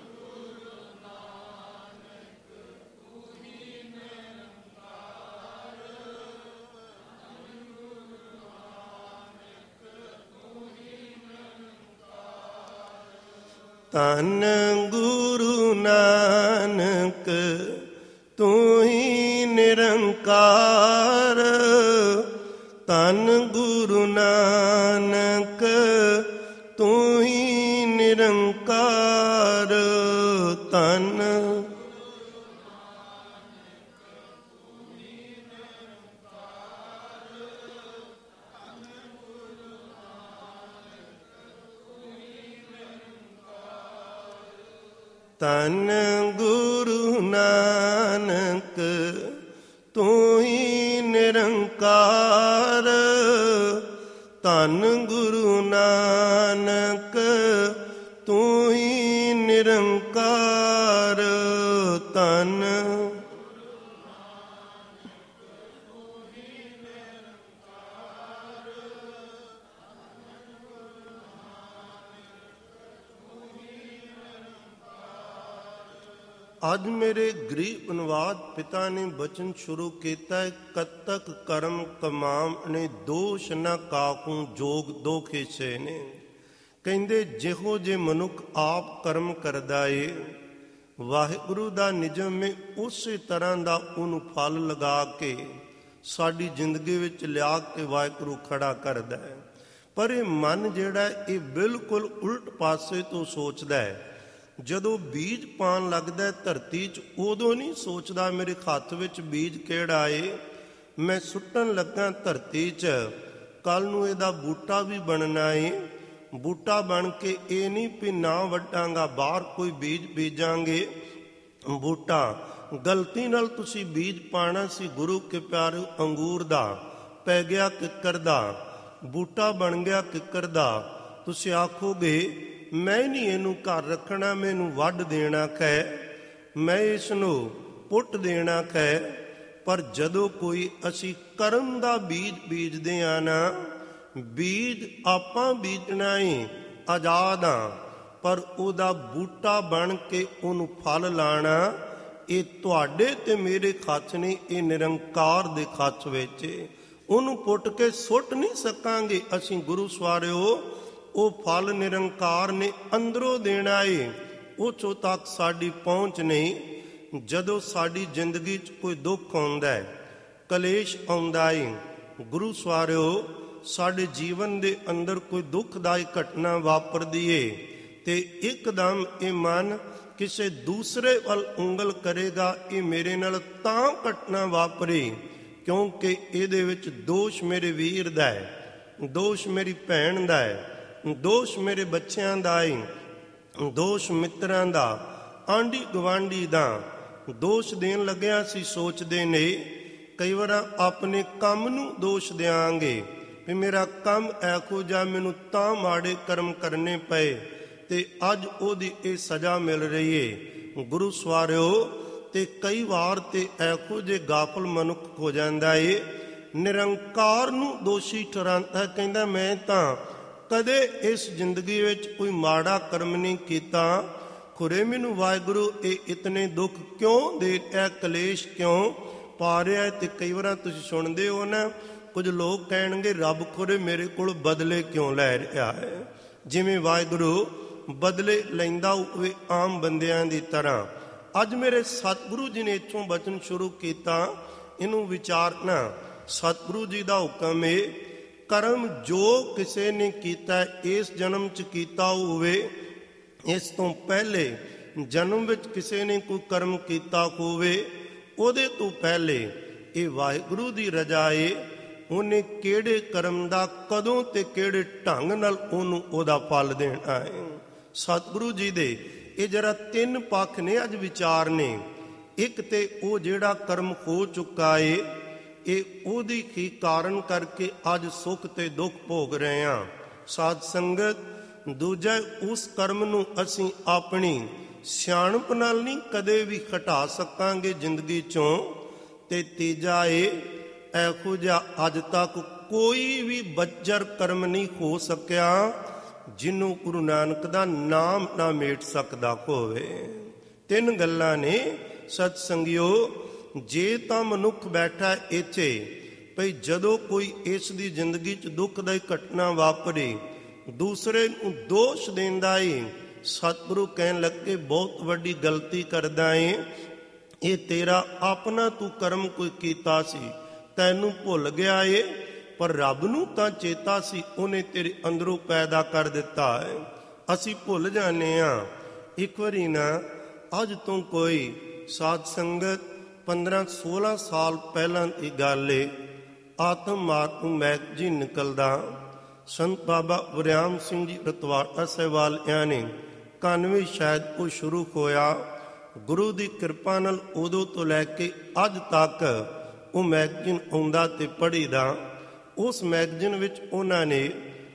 S1: ਧੰਨ ਗੁਰੂ ਨਾਨਕ ਤੂੰ ਹੀ ਨਿਰੰਕਾਰ। ਧੰਨ ਗੁਰੂ ਨਾਨਕ ਤੂੰ ਹੀ ਨਿਰੰਕਾਰ। ਧੰਨ ਧੰਨ ਗੁਰੂ ਨਾਨਕ ਤੂੰ ਹੀ ਨਿਰੰਕਾਰ। ਧੰਨ ਗੁਰੂ ਨਾਨਕ ਤੂੰ ਹੀ ਨਿਰੰਕਾਰ। ਧੰਨ ਅੱਜ ਮੇਰੇ ਗ੍ਰਹਿ ਅਨੁਵਾਦ ਪਿਤਾ ਨੇ ਬਚਨ ਸ਼ੁਰੂ ਕੀਤਾ ਹੈ। ਕਤਕ ਕਰਮ ਕਮਾਮ ਨੇ ਦੋਸ਼ ਨਾ ਕਾਕੂ ਜੋਗ ਦੋ ਖੇਸੇ ਨੇ। ਕਹਿੰਦੇ ਜਿਹੋ ਜੇ ਮਨੁੱਖ ਆਪ ਕਰਮ ਕਰਦਾ ਏ, ਵਾਹਿਗੁਰੂ ਦਾ ਨਿਯਮ ਏ ਉਸੇ ਤਰ੍ਹਾਂ ਦਾ ਉਹਨੂੰ ਫਲ ਲਗਾ ਕੇ ਸਾਡੀ ਜ਼ਿੰਦਗੀ ਵਿੱਚ ਲਿਆ ਕੇ ਵਾਹਿਗੁਰੂ ਖੜਾ ਕਰਦਾ ਹੈ। ਪਰ ਇਹ ਮਨ ਜਿਹੜਾ ਇਹ ਬਿਲਕੁਲ ਉਲਟ ਪਾਸੇ ਤੋਂ ਸੋਚਦਾ ਹੈ। ਜਦੋਂ ਬੀਜ ਪਾਣ ਲੱਗਦਾ ਧਰਤੀ 'ਚ ਉਦੋਂ ਨਹੀਂ ਸੋਚਦਾ ਮੇਰੇ ਹੱਥ ਵਿੱਚ ਬੀਜ ਕਿਹੜਾ ਏ, ਮੈਂ ਸੁੱਟਣ ਲੱਗਾ ਧਰਤੀ 'ਚ, ਕੱਲ੍ਹ ਨੂੰ ਇਹਦਾ ਬੂਟਾ ਵੀ ਬਣਨਾ ਏ। ਬੂਟਾ ਬਣ ਕੇ ਇਹ ਨਹੀਂ ਵੀ ਨਾ ਵੱਢਾਂਗਾ, ਬਾਹਰ ਕੋਈ ਬੀਜ ਬੀਜਾਂਗੇ। ਬੂਟਾ ਗਲਤੀ ਨਾਲ ਤੁਸੀਂ ਬੀਜ ਪਾਣਾ ਸੀ ਗੁਰੂ ਕੇ ਪਿਆਰੇ ਅੰਗੂਰ ਦਾ, ਪੈ ਗਿਆ ਕਿੱਕਰ ਦਾ, ਬੂਟਾ ਬਣ ਗਿਆ ਕਿੱਕਰ ਦਾ। ਤੁਸੀਂ ਆਖੋਗੇ ਮੈਂ ਨਹੀਂ ਇਹਨੂੰ ਘਰ ਰੱਖਣਾ, ਮੈਨੂੰ ਵੱਢ ਦੇਣਾ ਖੈ, ਮੈਂ ਇਸ ਨੂੰ ਪੁੱਟ ਦੇਣਾ ਖੈ। ਪਰ ਜਦੋਂ ਕੋਈ ਅਸੀਂ ਕਰਮ ਦਾ ਬੀਜ ਬੀਜਦੇ ਆ ਨਾ, ਬੀਜ ਆਪਾਂ ਬੀਜਣਾ ਏ, ਆਜ਼ਾਦ ਆ, ਪਰ ਉਹਦਾ ਬੂਟਾ ਬਣ ਕੇ ਉਹਨੂੰ ਫਲ ਲਾਣਾ ਇਹ ਤੁਹਾਡੇ ਤੇ ਮੇਰੇ ਹੱਥ ਨਹੀਂ, ਇਹ ਨਿਰੰਕਾਰ ਦੇ ਹੱਥ ਵਿੱਚ। ਉਹਨੂੰ ਪੁੱਟ ਕੇ ਸੁੱਟ ਨਹੀਂ ਸਕਾਂਗੇ ਅਸੀਂ ਗੁਰੂ ਸਵਾਰਿਓ। ਉਹ ਫਲ ਨਿਰੰਕਾਰ ਨੇ ਅੰਦਰੋਂ ਦੇਣਾ ਏ, ਉੱਥੋਂ ਤੱਕ ਸਾਡੀ ਪਹੁੰਚ ਨਹੀਂ। ਜਦੋਂ ਸਾਡੀ ਜ਼ਿੰਦਗੀ 'ਚ ਕੋਈ ਦੁੱਖ ਆਉਂਦਾ ਹੈ, ਕਲੇਸ਼ ਆਉਂਦਾ ਏ, ਗੁਰੂ ਸਵਾਰਿਓ ਸਾਡੇ ਜੀਵਨ ਦੇ ਅੰਦਰ ਕੋਈ ਦੁੱਖਦਾਈ ਘਟਨਾ ਵਾਪਰਦੀ ਏ ਤੇ ਇੱਕਦਮ ਇਹ ਮਨ ਕਿਸੇ ਦੂਸਰੇ ਵੱਲ ਉਂਗਲ ਕਰੇਗਾ, ਇਹ ਮੇਰੇ ਨਾਲ ਤਾਂ ਘਟਨਾ ਵਾਪਰੀ ਕਿਉਂਕਿ ਇਹਦੇ ਵਿੱਚ ਦੋਸ਼ ਮੇਰੇ ਵੀਰ ਦਾ ਹੈ, ਦੋਸ਼ ਮੇਰੀ ਭੈਣ ਦਾ ਹੈ, ਦੋਸ਼ ਮੇਰੇ ਬੱਚਿਆਂ ਦਾ ਏ, ਦੋਸ਼ ਮਿੱਤਰਾਂ ਦਾ, ਆਂਢੀ ਗੁਆਂਢੀ ਦਾ। ਦੋਸ਼ ਦੇਣ ਲੱਗਿਆ ਅਸੀਂ ਸੋਚਦੇ ਨੇ ਕਈ ਵਾਰ ਆਪਣੇ ਕੰਮ ਨੂੰ ਦੋਸ਼ ਦਿਆਂਗੇ ਵੀ ਮੇਰਾ ਕੰਮ ਇਹੋ ਜਿਹਾ, ਮੈਨੂੰ ਤਾਂ ਮਾੜੇ ਕਰਮ ਕਰਨੇ ਪਏ ਤੇ ਅੱਜ ਉਹਦੀ ਇਹ ਸਜ਼ਾ ਮਿਲ ਰਹੀ ਏ। ਗੁਰੂ ਸਵਾਰਿਓ ਤੇ ਕਈ ਵਾਰ ਤੇ ਇਹੋ ਜਿਹੇ ਗਾਫਲ ਮਨੁੱਖ ਹੋ ਜਾਂਦਾ ਏ, ਨਿਰੰਕਾਰ ਨੂੰ ਦੋਸ਼ੀ ਠਹਿਰਾਉਂਦਾ, ਕਹਿੰਦਾ ਮੈਂ ਤਾਂ ਕਦੇ ਇਸ ਜ਼ਿੰਦਗੀ ਵਿੱਚ ਕੋਈ ਮਾੜਾ ਕਰਮ ਨਹੀਂ ਕੀਤਾ, ਖੁਰੇ ਮੈਨੂੰ ਵਾਹਿਗੁਰੂ ਇਹ ਇਤਨੇ ਦੁੱਖ ਕਿਉਂ ਦੇ ਰਿਹਾ, ਕਲੇਸ਼ ਕਿਉਂ ਪਾ ਰਿਹਾ। ਤੇ ਕਈ ਵਾਰ ਤੁਸੀਂ ਸੁਣਦੇ ਹੋ ਨਾ, ਕੁਝ ਲੋਕ ਕਹਿਣਗੇ ਰੱਬ ਖੁਰੇ ਮੇਰੇ ਕੋਲ ਬਦਲੇ ਕਿਉਂ ਲੈ ਰਿਹਾ ਹੈ, ਜਿਵੇਂ ਵਾਹਿਗੁਰੂ ਬਦਲੇ ਲੈਂਦਾ ਹੋਵੇ ਆਮ ਬੰਦਿਆਂ ਦੀ ਤਰ੍ਹਾਂ। ਅੱਜ ਮੇਰੇ ਸਤਿਗੁਰੂ ਜੀ ਨੇ ਇੱਥੋਂ ਬਚਨ ਸ਼ੁਰੂ ਕੀਤਾ, ਇਹਨੂੰ ਵਿਚਾਰਨਾ। ਸਤਿਗੁਰੂ ਜੀ ਦਾ ਹੁਕਮ ਏ, ਕਰਮ ਜੋ ਕਿਸੇ ਨੇ ਕੀਤਾ ਇਸ ਜਨਮ 'ਚ ਕੀਤਾ ਹੋਵੇ, ਇਸ ਤੋਂ ਪਹਿਲੇ ਜਨਮ ਵਿੱਚ ਕਿਸੇ ਨੇ ਕੋਈ ਕਰਮ ਕੀਤਾ ਹੋਵੇ, ਉਹਦੇ ਤੋਂ ਪਹਿਲੇ ਇਹ ਵਾਹਿਗੁਰੂ ਦੀ ਰਜ਼ਾ ਏ, ਉਹਨੇ ਕਿਹੜੇ ਕਰਮ ਦਾ ਕਦੋਂ ਤੇ ਕਿਹੜੇ ਢੰਗ ਨਾਲ ਉਹਨੂੰ ਉਹਦਾ ਫਲ ਦੇਣਾ ਹੈ। ਸਤਿਗੁਰੂ ਜੀ ਦੇ ਇਹ ਜਰਾ ਤਿੰਨ ਪੱਖ ਨੇ ਅੱਜ ਵਿਚਾਰ ਨੇ। ਇੱਕ ਤੇ ਉਹ ਜਿਹੜਾ ਕਰਮ ਹੋ ਚੁੱਕਾ ਏ, ਇਹ ਉਹਦੀ ਹੀ ਕਾਰਨ ਕਰਕੇ ਅੱਜ ਸੁੱਖ ਤੇ ਦੁੱਖ ਭੋਗ ਰਹੇ ਹਾਂ ਸਾਧ ਸੰਗਤ। ਦੂਜਾ ਉਸ ਕਰਮ ਨੂੰ ਅਸੀਂ ਆਪਣੀ ਸਿਆਣਪ ਨਾਲ ਨਹੀਂ ਕਦੇ ਵੀ ਹਟਾ ਸਕਾਂਗੇ ਜ਼ਿੰਦਗੀ ਚੋਂ। ਤੇ ਤੀਜਾ ਇਹੋ ਜਿਹਾ ਅੱਜ ਤੱਕ ਕੋਈ ਵੀ ਬੱਜਰ ਕਰਮ ਨਹੀਂ ਹੋ ਸਕਿਆ ਜਿਹਨੂੰ ਗੁਰੂ ਨਾਨਕ ਦਾ ਨਾਮ ਨਾ ਮੇਟ ਸਕਦਾ ਹੋਵੇ। ਤਿੰਨ ਗੱਲਾਂ ਨੇ ਸਤ ਸੰਗਿਓ। ਜੇ ਤਾਂ ਮਨੁੱਖ ਬੈਠਾ ਇੱਥੇ ਭਈ ਜਦੋਂ ਕੋਈ ਇਸ ਦੀ ਜ਼ਿੰਦਗੀ 'ਚ ਦੁੱਖਦਾਈ ਘਟਨਾ ਵਾਪਰੇ, ਦੂਸਰੇ ਨੂੰ ਦੋਸ਼ ਦਿੰਦਾ ਏ, ਸਤਿਗੁਰੂ ਕਹਿਣ ਲੱਗੇ ਬਹੁਤ ਵੱਡੀ ਗਲਤੀ ਕਰਦਾ ਏ, ਇਹ ਤੇਰਾ ਆਪਣਾ ਤੂੰ ਕਰਮ ਕੋਈ ਕੀਤਾ ਸੀ, ਤੈਨੂੰ ਭੁੱਲ ਗਿਆ ਏ, ਪਰ ਰੱਬ ਨੂੰ ਤਾਂ ਚੇਤਾ ਸੀ, ਉਹਨੇ ਤੇਰੇ ਅੰਦਰੋਂ ਪੈਦਾ ਕਰ ਦਿੱਤਾ ਹੈ। ਅਸੀਂ ਭੁੱਲ ਜਾਂਦੇ ਹਾਂ। ਇੱਕ ਵਾਰੀ ਨਾ ਅੱਜ ਤੋਂ ਕੋਈ ਸਾਧ ਸੰਗਤ 15-16 ਸਾਲ ਪਹਿਲਾਂ ਦੀ ਗੱਲ ਏ, ਆਤਮ ਮਾਰਗ ਮੈਗਜ਼ੀਨ ਨਿਕਲਦਾ, ਸੰਤ ਬਾਬਾ ਵਰਿਆਮ ਸਿੰਘ ਜੀ ਰਤਵਾੜਾ ਸਾਹਿਬ ਵਾਲਿਆਂ ਨੇ 91 ਸ਼ਾਇਦ ਉਹ ਸ਼ੁਰੂ ਹੋਇਆ। ਗੁਰੂ ਦੀ ਕਿਰਪਾ ਨਾਲ ਉਦੋਂ ਤੋਂ ਲੈ ਕੇ ਅੱਜ ਤੱਕ ਉਹ ਮੈਗਜ਼ੀਨ ਆਉਂਦਾ ਤੇ ਪੜ੍ਹੀਦਾ। ਉਸ ਮੈਗਜ਼ੀਨ ਵਿੱਚ ਉਹਨਾਂ ਨੇ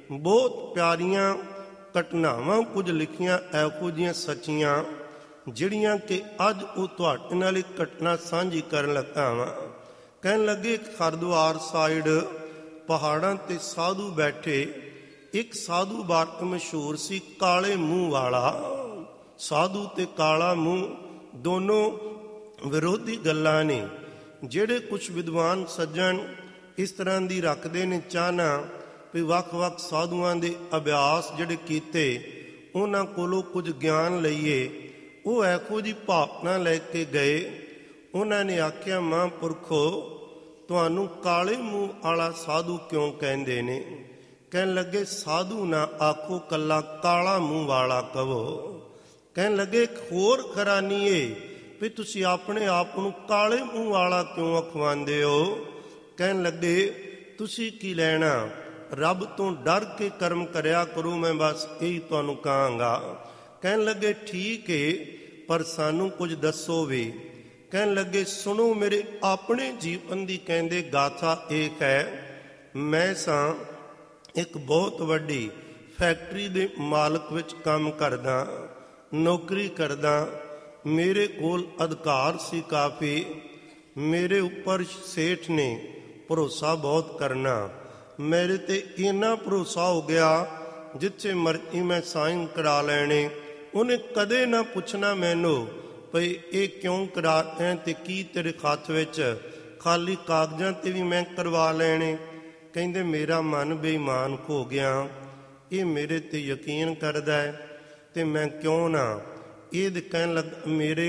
S1: ਬਹੁਤ ਪਿਆਰੀਆਂ ਘਟਨਾਵਾਂ ਕੁਝ ਲਿਖੀਆਂ, ਇਹੋ ਜਿਹੀਆਂ ਸੱਚੀਆਂ, ਜਿਹੜੀਆਂ ਕਿ ਅੱਜ ਉਹ ਤੁਹਾਡੇ ਨਾਲ ਇੱਕ ਘਟਨਾ ਸਾਂਝੀ ਕਰਨ ਲੱਗਾ ਵਾਂ। ਕਹਿਣ ਲੱਗੇ, ਹਰਿਦੁਆਰ ਸਾਈਡ ਪਹਾੜਾਂ 'ਤੇ ਸਾਧੂ ਬੈਠੇ। ਇੱਕ ਸਾਧੂ ਬਹੁਤ ਮਸ਼ਹੂਰ ਸੀ, ਕਾਲੇ ਮੂੰਹ ਵਾਲਾ। ਸਾਧੂ ਤੇ ਕਾਲਾ ਮੂੰਹ ਦੋਨੋਂ ਵਿਰੋਧੀ ਗੱਲਾਂ ਨੇ। ਜਿਹੜੇ ਕੁਛ ਵਿਦਵਾਨ ਸੱਜਣ ਇਸ ਤਰ੍ਹਾਂ ਦੀ ਰੱਖਦੇ ਨੇ ਚਾਹਨਾ ਵੀ ਵੱਖ-ਵੱਖ ਸਾਧੂਆਂ ਦੇ ਅਭਿਆਸ ਜਿਹੜੇ ਕੀਤੇ, ਉਹਨਾਂ ਕੋਲੋਂ ਕੁਝ ਗਿਆਨ ਲਈਏ, ਉਹ ਇਹੋ ਜਿਹੀ ਭਾਵਨਾ ਲੈ ਕੇ ਗਏ। ਉਹਨਾਂ ਨੇ ਆਖਿਆ, ਮਹਾਂਪੁਰਖੋ, ਤੁਹਾਨੂੰ ਕਾਲੇ ਮੂੰਹ ਵਾਲਾ ਸਾਧੂ ਕਿਉਂ ਕਹਿੰਦੇ ਨੇ? ਕਹਿਣ ਲੱਗੇ, ਸਾਧੂ ਨਾ ਆਖੋ, ਕੱਲਾ ਕਾਲਾ ਮੂੰਹ ਵਾਲਾ ਕਹੋ। ਕਹਿਣ ਲੱਗੇ, ਇੱਕ ਹੋਰ ਖਰਾਨੀ ਏ ਵੀ ਤੁਸੀਂ ਆਪਣੇ ਆਪ ਨੂੰ ਕਾਲੇ ਮੂੰਹ ਵਾਲਾ ਕਿਉਂ ਅਖਵਾਉਂਦੇ ਹੋ? ਕਹਿਣ ਲੱਗੇ, ਤੁਸੀਂ ਕੀ ਲੈਣਾ? ਰੱਬ ਤੋਂ ਡਰ ਕੇ ਕਰਮ ਕਰਿਆ ਕਰੋ, ਮੈਂ ਬਸ ਇਹੀ ਤੁਹਾਨੂੰ ਕਹਾਂਗਾ। ਕਹਿਣ ਲੱਗੇ, ਠੀਕ ਏ, ਪਰ ਸਾਨੂੰ ਕੁਝ ਦੱਸੋ ਵੀ। ਕਹਿਣ ਲੱਗੇ, ਸੁਣੋ, ਮੇਰੇ ਆਪਣੇ ਜੀਵਨ ਦੀ ਕਹਿੰਦੇ ਗਾਥਾ ਇਹ ਹੈ। ਮੈਂ ਸਾਂ ਇੱਕ ਬਹੁਤ ਵੱਡੀ ਫੈਕਟਰੀ ਦੇ ਮਾਲਕ ਵਿੱਚ ਕੰਮ ਕਰਦਾ, ਨੌਕਰੀ ਕਰਦਾ। ਮੇਰੇ ਕੋਲ ਅਧਿਕਾਰ ਸੀ ਕਾਫੀ। ਮੇਰੇ ਉੱਪਰ ਸੇਠ ਨੇ ਭਰੋਸਾ ਬਹੁਤ ਕਰਨਾ। ਮੇਰੇ ਤੇ ਇੰਨਾ ਭਰੋਸਾ ਹੋ ਗਿਆ, ਜਿੱਥੇ ਮਰਜ਼ੀ ਮੈਂ ਸਾਈਨ ਕਰਾ ਲੈਣੇ। ਉਹਨੇ ਕਦੇ ਨਾ ਪੁੱਛਣਾ ਮੈਨੂੰ ਭਈ ਇਹ ਕਿਉਂ ਕਰਾ ਰਹੇ ਤੇ ਕੀ ਤੇਰੇ ਹੱਥ ਵਿੱਚ, ਖਾਲੀ ਕਾਗਜ਼ਾਂ ਤੇ ਵੀ ਮੈਂ ਕਰਵਾ ਲੈਣੇ। ਕਹਿੰਦੇ, ਮੇਰਾ ਮਨ ਬੇਈਮਾਨ ਹੋ ਗਿਆ। ਇਹ ਮੇਰੇ ਤੇ ਯਕੀਨ ਕਰਦਾ ਹੈ ਤੇ ਮੈਂ ਕਿਉਂ ਨਾ। ਇਹ ਕਹਿਣ ਲੱਗਾ,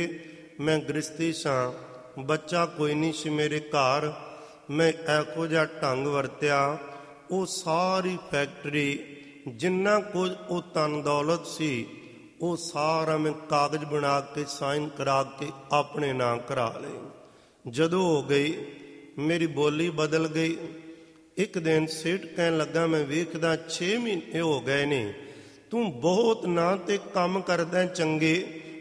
S1: ਮੈਂ ਗ੍ਰਸਤੀ ਸਾਂ, ਬੱਚਾ ਕੋਈ ਨਹੀਂ ਸੀ ਮੇਰੇ ਘਰ। ਮੈਂ ਇਹੋ ਜਿਹਾ ਢੰਗ ਵਰਤਿਆ, ਉਹ ਸਾਰੀ ਫੈਕਟਰੀ, ਜਿੰਨਾ ਕੁਝ ਉਹ ਧਨ ਦੌਲਤ ਸੀ, ਉਹ ਸਾਰਾ ਮੈਂ ਕਾਗਜ਼ ਬਣਾ ਕੇ ਸਾਈਨ ਕਰਾ ਕੇ ਆਪਣੇ ਨਾਂ ਕਰਾ ਲਏ। ਜਦੋਂ ਹੋ ਗਈ, ਮੇਰੀ ਬੋਲੀ ਬਦਲ ਗਈ। ਇੱਕ ਦਿਨ ਸੇਠ ਕਹਿਣ ਲੱਗਾ, ਮੈਂ ਵੇਖਦਾ 6 ਮਹੀਨੇ ਹੋ ਗਏ ਨੇ, ਤੂੰ ਬਹੁਤ ਨਾਂ ਤੇ ਕੰਮ ਕਰਦਾ, ਚੰਗੇ,